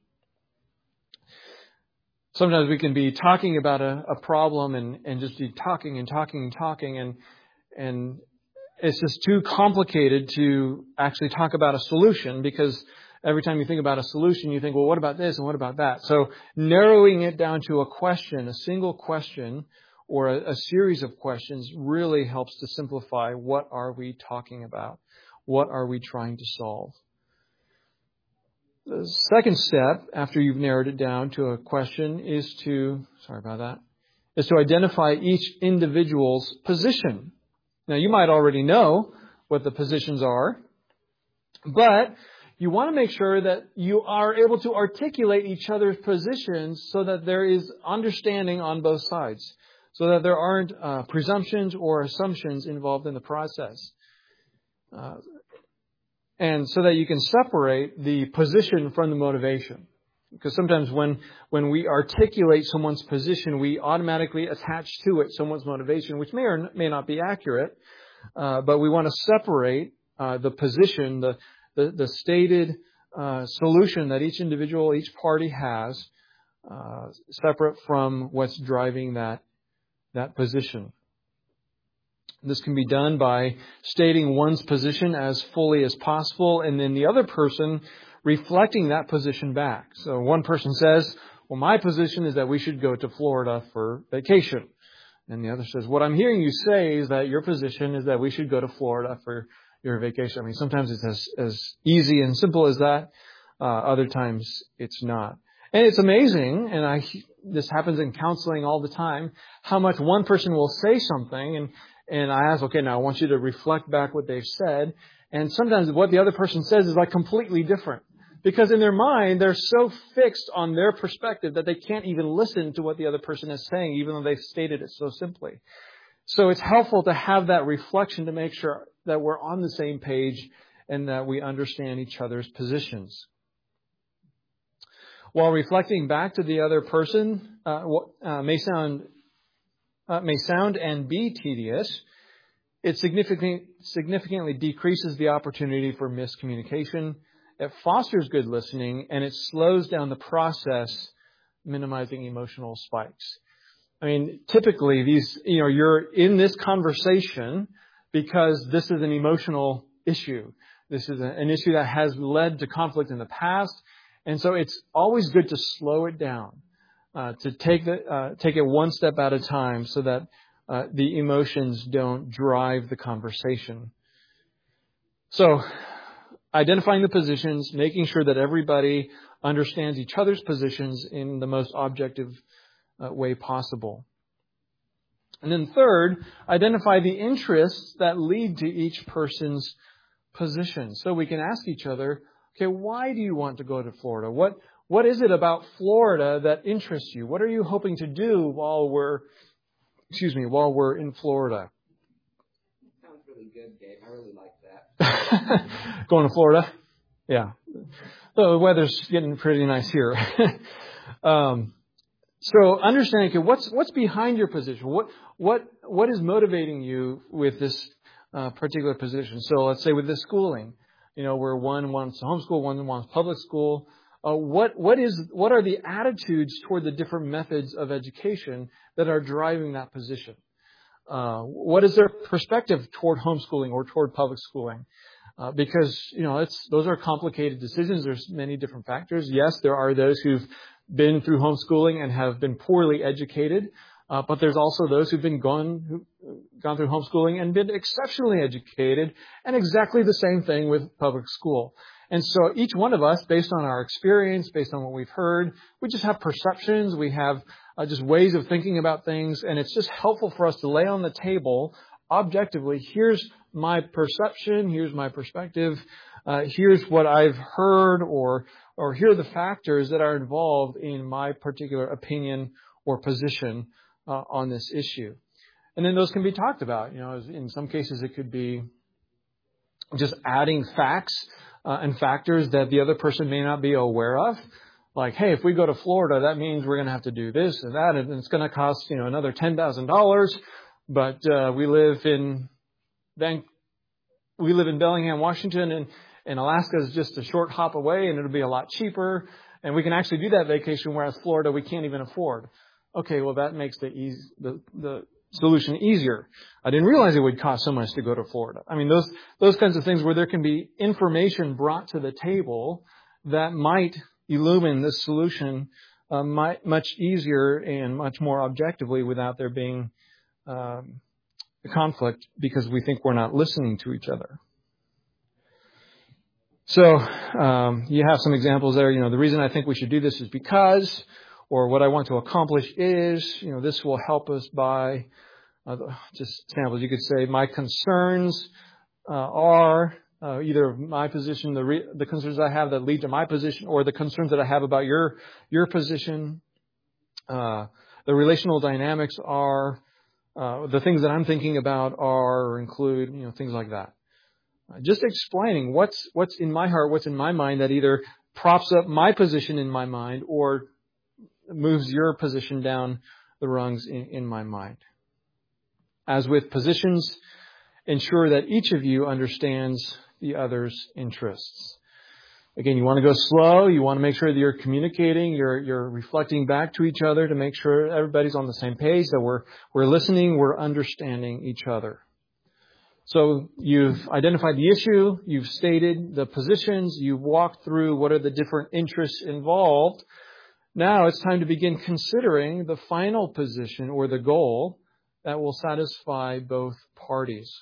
Sometimes we can be talking about a problem and just be talking, and it's just too complicated to actually talk about a solution, because every time you think about a solution, you think, well, what about this and what about that? So narrowing it down to a question, a single question, or a series of questions really helps to simplify what are we talking about? What are we trying to solve? The second step, after you've narrowed it down to a question, is to identify each individual's position. Now, you might already know what the positions are, but you want to make sure that you are able to articulate each other's positions so that there is understanding on both sides, so that there aren't presumptions or assumptions involved in the process. And so that you can separate the position from the motivation. Because sometimes when we articulate someone's position, we automatically attach to it someone's motivation, which may or may not be accurate. But we want to separate the position, the stated solution that each individual, each party has, separate from what's driving that position. This can be done by stating one's position as fully as possible, and then the other person reflecting that position back. So one person says, well, my position is that we should go to Florida for vacation. And the other says, what I'm hearing you say is that your position is that we should go to Florida for your vacation. I mean, sometimes it's as easy and simple as that. Other times it's not. And it's amazing, and this happens in counseling all the time, how much one person will say something, and I ask, okay, now I want you to reflect back what they've said. And sometimes what the other person says is like completely different. Because in their mind, they're so fixed on their perspective that they can't even listen to what the other person is saying, even though they've stated it so simply. So it's helpful to have that reflection to make sure that we're on the same page and that we understand each other's positions. While reflecting back to the other person may sound and be tedious, it significantly decreases the opportunity for miscommunication. It fosters good listening, and it slows down the process, minimizing emotional spikes. I mean, typically you're in this conversation because this is an emotional issue. This is an issue that has led to conflict in the past. And so it's always good to slow it down, to take it one step at a time so that the emotions don't drive the conversation. So identifying the positions, making sure that everybody understands each other's positions in the most objective way possible. And then third, identify the interests that lead to each person's position. So we can ask each other, okay, why do you want to go to Florida? What is it about Florida that interests you? What are you hoping to do while we're in Florida? Sounds really good, Dave. I really like that. Going to Florida? Yeah. So the weather's getting pretty nice here. So understanding, okay, what's behind your position? What is motivating you with this particular position? So let's say with this schooling, where one wants to homeschool, one wants public school. What are the attitudes toward the different methods of education that are driving that position? What is their perspective toward homeschooling or toward public schooling? Because those are complicated decisions. There's many different factors. Yes, there are those who've been through homeschooling and have been poorly educated, but there's also those who've gone through homeschooling and been exceptionally educated, and exactly the same thing with public school. And so each one of us, based on our experience, based on what we've heard, we just have perceptions, we have just ways of thinking about things, and it's just helpful for us to lay on the table objectively, here's my perception, here's my perspective, here's what I've heard, or here are the factors that are involved in my particular opinion or position on this issue. And then those can be talked about. In some cases it could be just adding facts and factors that the other person may not be aware of. Like, hey, if we go to Florida, that means we're going to have to do this and that, and it's going to cost, another $10,000. But we live in Bellingham, Washington, and Alaska is just a short hop away, and it'll be a lot cheaper. And we can actually do that vacation, whereas Florida we can't even afford. Okay, well that makes the solution easier. I didn't realize it would cost so much to go to Florida. I mean, those kinds of things where there can be information brought to the table that might illumine the solution much easier and much more objectively without there being a conflict because we think we're not listening to each other. So you have some examples there. The reason I think we should do this is because, or what I want to accomplish is, this will help us by, just examples. You could say my concerns are either my position, the concerns I have that lead to my position, or the concerns that I have about your position. The relational dynamics are the things that I'm thinking about are or include, things like that. Just explaining what's in my heart, what's in my mind that either props up my position in my mind or moves your position down the rungs in my mind. As with positions, ensure that each of you understands the other's interests. Again, you want to go slow. You want to make sure that you're communicating, you're reflecting back to each other to make sure everybody's on the same page, that we're listening, we're understanding each other. So you've identified the issue, you've stated the positions, you've walked through what are the different interests involved. Now it's time to begin considering the final position or the goal that will satisfy both parties.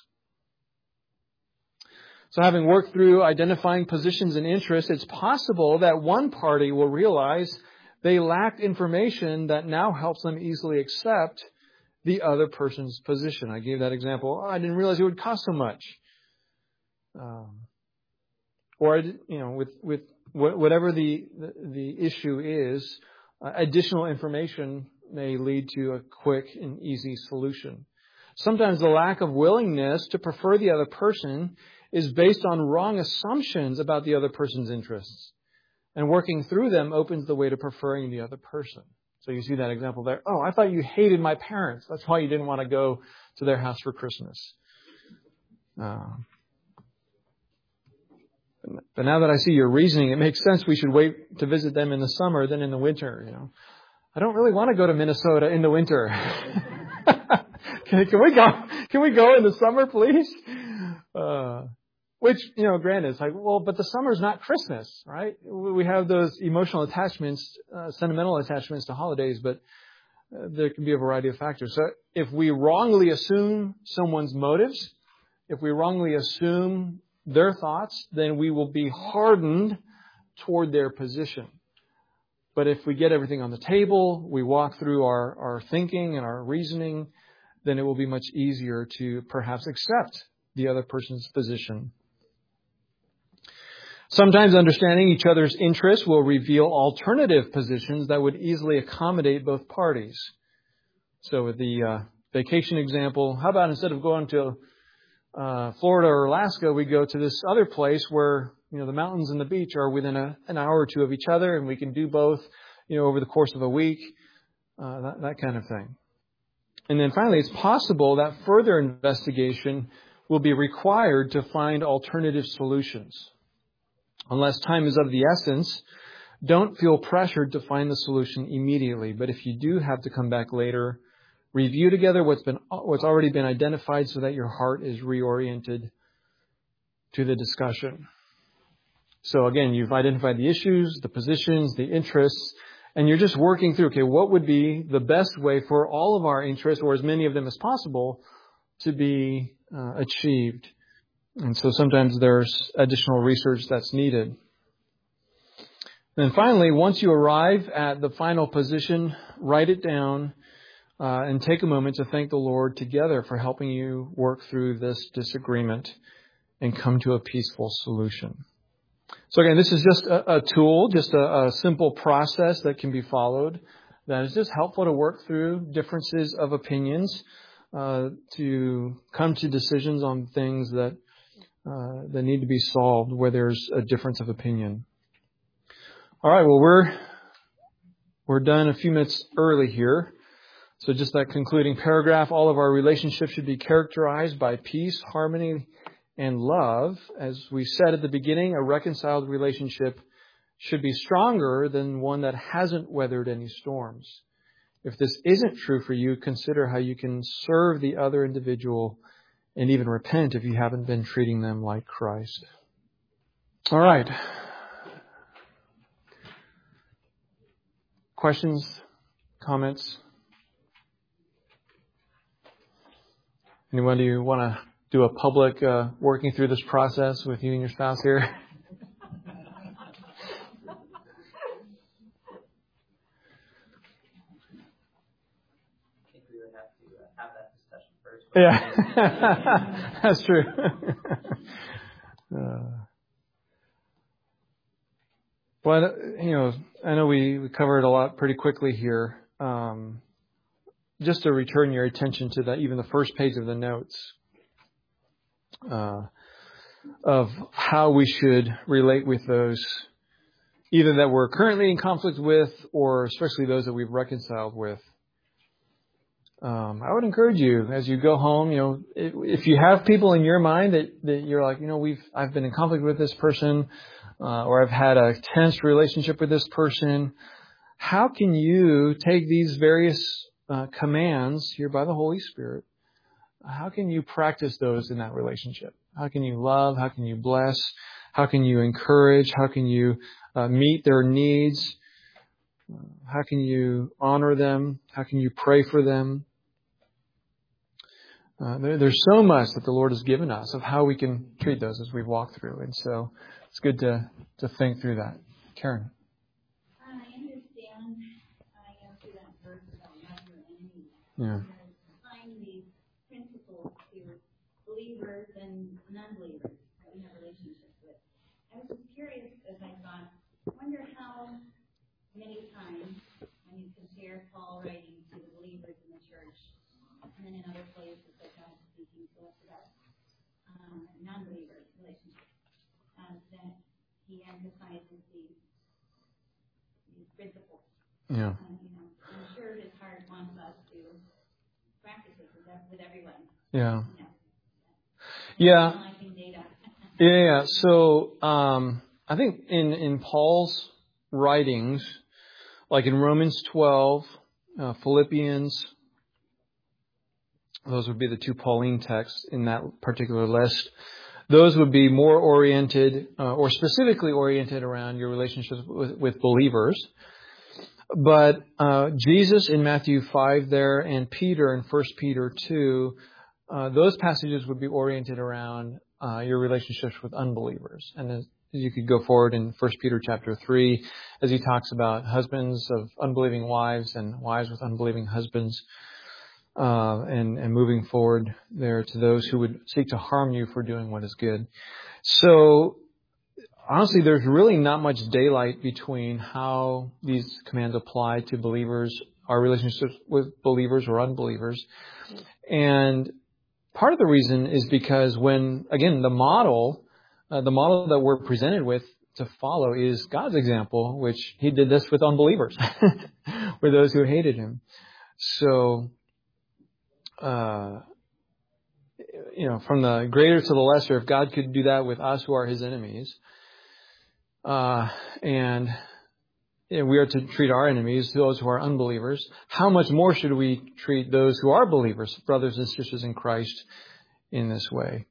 So having worked through identifying positions and interests, it's possible that one party will realize they lacked information that now helps them easily accept the other person's position. I gave that example. I didn't realize it would cost so much. With whatever the issue is, additional information may lead to a quick and easy solution. Sometimes the lack of willingness to prefer the other person is based on wrong assumptions about the other person's interests. And working through them opens the way to preferring the other person. So you see that example there. Oh, I thought you hated my parents. That's why you didn't want to go to their house for Christmas. But now that I see your reasoning, it makes sense we should wait to visit them in the summer than in the winter. I don't really want to go to Minnesota in the winter. Can we go in the summer, please? Which, granted, it's like, well, but the summer's not Christmas, right? We have those emotional attachments, sentimental attachments to holidays, but there can be a variety of factors. So if we wrongly assume someone's motives, if we wrongly assume their thoughts, then we will be hardened toward their position. But if we get everything on the table, we walk through our thinking and our reasoning, then it will be much easier to perhaps accept the other person's position. Sometimes understanding each other's interests will reveal alternative positions that would easily accommodate both parties. So with the vacation example, how about instead of going to Florida or Alaska, we go to this other place where the mountains and the beach are within an hour or two of each other, and we can do both over the course of a week, that kind of thing. And then finally, it's possible that further investigation will be required to find alternative solutions. Unless time is of the essence, don't feel pressured to find the solution immediately. But if you do have to come back later, review together what's already been identified so that your heart is reoriented to the discussion. So again, you've identified the issues, the positions, the interests, and you're just working through, okay, what would be the best way for all of our interests, or as many of them as possible, to be achieved. And so sometimes there's additional research that's needed. Then finally, once you arrive at the final position, write it down and take a moment to thank the Lord together for helping you work through this disagreement and come to a peaceful solution. So again, this is just a tool, just a simple process that can be followed that is just helpful to work through differences of opinions, to come to decisions on things that need to be solved where there's a difference of opinion. All right, well, we're done a few minutes early here. So just that concluding paragraph, all of our relationships should be characterized by peace, harmony, and love. As we said at the beginning, a reconciled relationship should be stronger than one that hasn't weathered any storms. If this isn't true for you, consider how you can serve the other individual and even repent if you haven't been treating them like Christ. All right. Questions? Comments? Anybody want to do a public working through this process with you and your spouse here? I think we would have to have that discussion first. Yeah, that's true. Well, I know we covered a lot pretty quickly here. Just to return your attention to that, even the first page of the notes, of how we should relate with those, either that we're currently in conflict with, or especially those that we've reconciled with. I would encourage you as you go home, if you have people in your mind that you're like, I've been in conflict with this person, or I've had a tense relationship with this person. How can you take these various commands here by the Holy Spirit? How can you practice those in that relationship? How can you love? How can you bless? How can you encourage? How can you meet their needs? How can you honor them? How can you pray for them? There's so much that the Lord has given us of how we can treat those as we walk through. And so it's good to think through that. Karen. I understand. I answer that verse about love your enemies. Yeah. Applying these principles to believers and non-believers that we have relationships with. I was just curious as I thought, I wonder how many times when you compare Paul writing to the believers in the church, and then in other places that God is speaking to us about non-believers relationships, that he emphasizes these principles. Yeah. I'm sure his heart wants us to practice it with everyone. Yeah. Yeah. Yeah. So I think in Paul's writings, like in Romans 12, Philippians, those would be the two Pauline texts in that particular list. those would be more oriented or specifically oriented around your relationships with believers. But Jesus in Matthew 5 there and Peter in 1 Peter 2, those passages would be oriented around your relationships with unbelievers. And as you could go forward in 1 Peter chapter 3 as he talks about husbands of unbelieving wives and wives with unbelieving husbands. And moving forward there to those who would seek to harm you for doing what is good. So, honestly, there's really not much daylight between how these commands apply to believers, our relationships with believers or unbelievers. And part of the reason is because when, again, the model that we're presented with to follow is God's example, which he did this with unbelievers, with those who hated him. So, from the greater to the lesser, if God could do that with us who are his enemies, and we are to treat our enemies, those who are unbelievers, how much more should we treat those who are believers, brothers and sisters in Christ, in this way?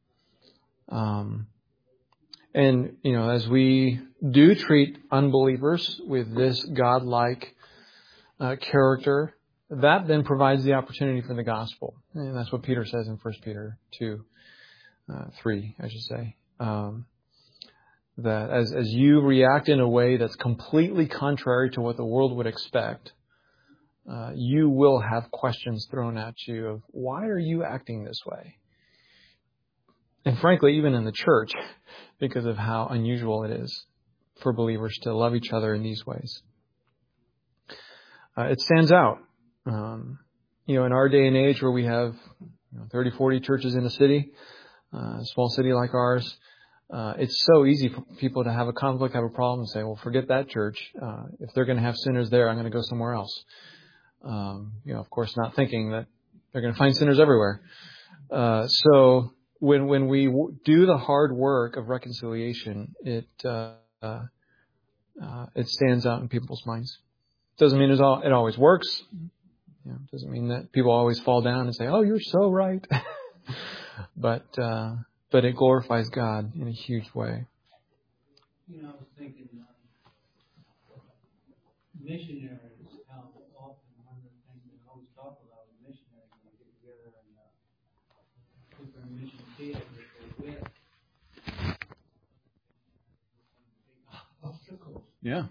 As we do treat unbelievers with this God-like character, that then provides the opportunity for the gospel. And that's what Peter says in 1 Peter 2, 3, I should say. That as you react in a way that's completely contrary to what the world would expect, you will have questions thrown at you of, why are you acting this way? And frankly, even in the church, because of how unusual it is for believers to love each other in these ways. It stands out. In our day and age where we have 30, 40 churches in a city, a small city like ours, it's so easy for people to have a conflict, have a problem, and say, well, forget that church. If they're going to have sinners there, I'm going to go somewhere else. Of course, not thinking that they're going to find sinners everywhere. So when we do the hard work of reconciliation, it stands out in people's minds. Doesn't mean it always works. Doesn't mean that people always fall down and say, "Oh, you're so right," but it glorifies God in a huge way. I was thinking missionaries. How often one of the things we always talk about with missionaries when we get together and different mission fields that they're with. Obstacles. Yeah.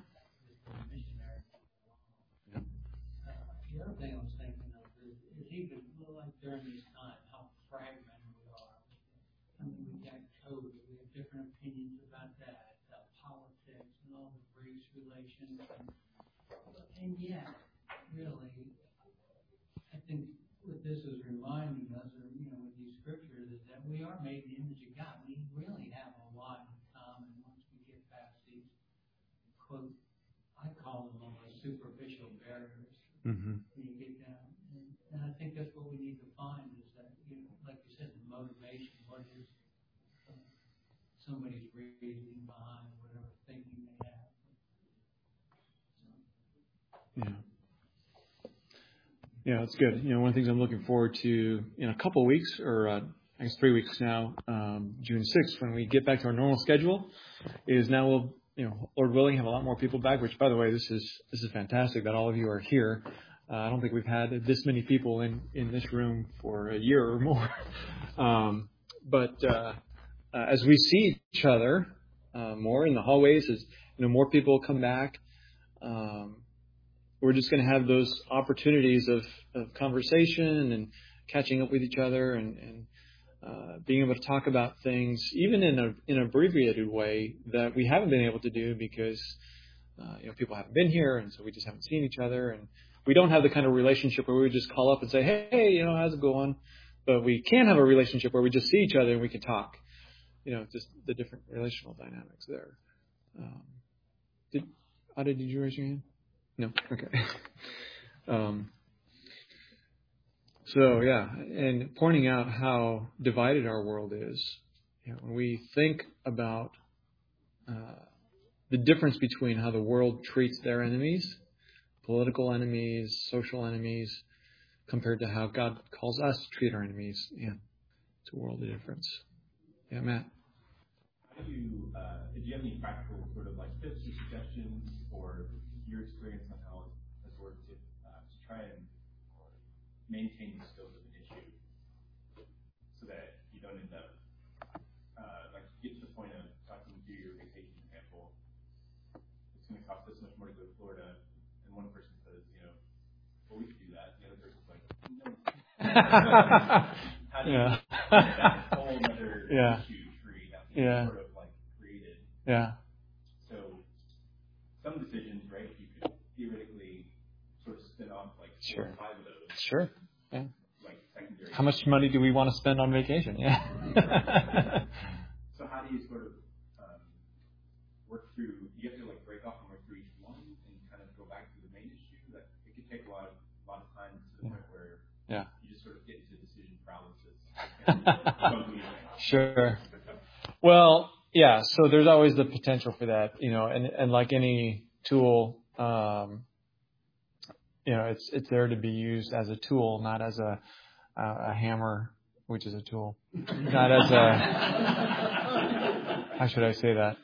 The other thing I was thinking of is even like during this time, how fragmented we are. I mean, we've got COVID, we have different opinions about that, politics and all the race relations. And yet, really, I think what this is reminding us, or with these scriptures, is that we are made in the image of God. We really have a lot in common once we get past these, quote, I call them almost superficial barriers. Mm-hmm. When you get down, and I think that's what we need to find is that, like you said, the motivation. What is somebody's reasoning behind whatever thinking they have? Yeah, that's good. One of the things I'm looking forward to in a couple of weeks, or I guess 3 weeks now, June 6th, when we get back to our normal schedule, is now we'll, Lord willing, have a lot more people back. Which, by the way, this is fantastic that all of you are here. I don't think we've had this many people in this room for a year or more. But as we see each other more in the hallways, as more people come back, we're just going to have those opportunities of conversation and catching up with each other and being able to talk about things, even in an abbreviated way that we haven't been able to do because people haven't been here, and so we just haven't seen each other, and we don't have the kind of relationship where we just call up and say, hey, how's it going? But we can have a relationship where we just see each other and we can talk. Just the different relational dynamics there. Did you raise your hand? No? Okay. So, yeah, and pointing out how divided our world is. When we think about the difference between how the world treats their enemies, political enemies, social enemies, compared to how God calls us to treat our enemies, it's a world of difference. Yeah, Matt? do you have any practical sort of like tips or suggestions or your experience on how it has worked to try and maintain the scope of an issue so that you don't end up like get to the point of talking to your vacation example. It's going to cost this much more to go to Florida, and one person says, well, we could do that. The other person's like, no. How do you that whole other issue tree that we sort of like created? Yeah. So some decisions, right? You could theoretically sort of spin off like 4 or 5 of those. Sure. Yeah. Like secondary. How much money do we want to spend on vacation? Yeah. So how do you sort of work through? You have to like break off and work through each one and kind of go back to the main issue. That it could take a lot of time to the point where you just sort of get into decision paralysis. Sure. Well, yeah. So there's always the potential for that, and like any tool, it's there to be used as a tool, not as a hammer, which is a tool, not as how should I say that?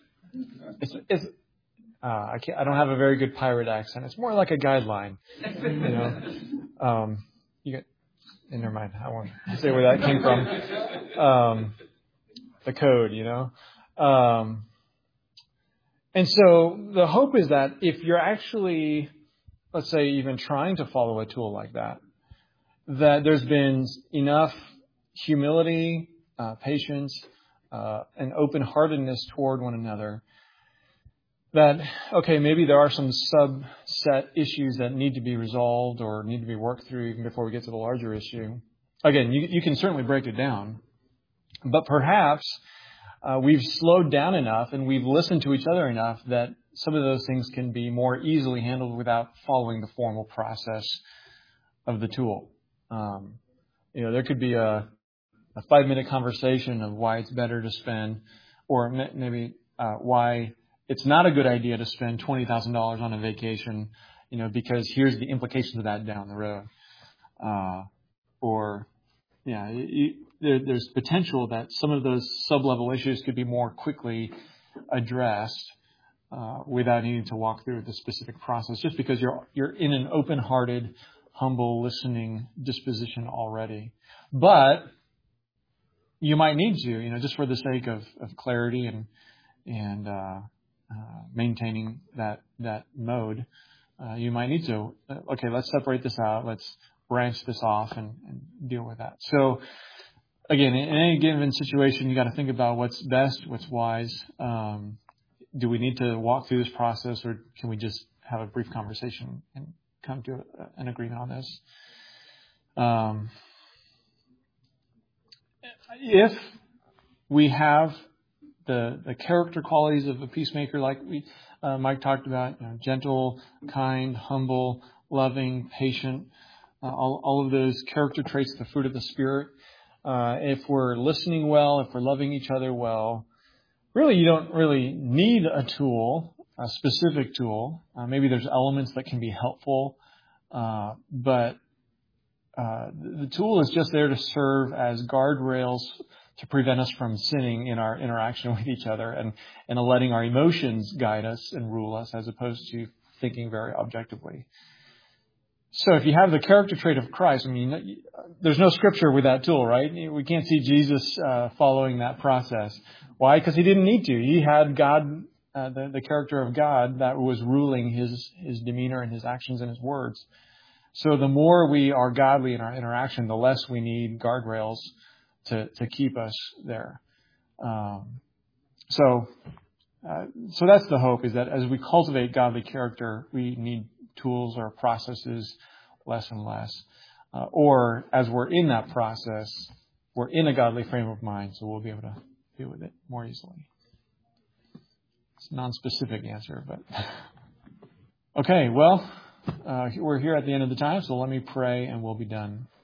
I don't have a very good pirate accent. It's more like a guideline, never mind. I won't say where that came from. The code, and so the hope is that if you're actually, let's say, even trying to follow a tool like that there's been enough humility, patience, and open-heartedness toward one another that, okay, maybe there are some subset issues that need to be resolved or need to be worked through even before we get to the larger issue. Again, you can certainly break it down, but perhaps we've slowed down enough and we've listened to each other enough that some of those things can be more easily handled without following the formal process of the tool. There could be a 5-minute conversation of why it's better to spend, or maybe why it's not a good idea to spend $20,000 on a vacation, because here's the implications of that down the road. There's potential that some of those sub-level issues could be more quickly addressed without needing to walk through the specific process, just because you're in an open-hearted, humble, listening disposition already. But you might need to, just for the sake of clarity and maintaining that mode, you might need to, okay, let's separate this out. Let's branch this off and deal with that. So again, in any given situation, you got to think about what's best, what's wise. Do we need to walk through this process, or can we just have a brief conversation and come to an agreement on this? If we have the character qualities of a peacemaker, like Mike talked about, gentle, kind, humble, loving, patient, all of those character traits, the fruit of the Spirit. If we're listening well, if we're loving each other well, really you don't really need a tool, a specific tool. Maybe there's elements that can be helpful, but the tool is just there to serve as guardrails to prevent us from sinning in our interaction with each other and letting our emotions guide us and rule us, as opposed to thinking very objectively. So if you have the character trait of Christ, there's no scripture with that tool, right? We can't see Jesus following that process. Why? Because he didn't need to. He had God, the character of God that was ruling his demeanor and his actions and his words. So the more we are godly in our interaction, the less we need guardrails to keep us there. So that's the hope, is that as we cultivate godly character, we need tools or processes less and less. Or as we're in that process, we're in a godly frame of mind, so we'll be able to deal with it more easily. It's a non-specific answer, but okay, well, we're here at the end of the time, so let me pray and we'll be done.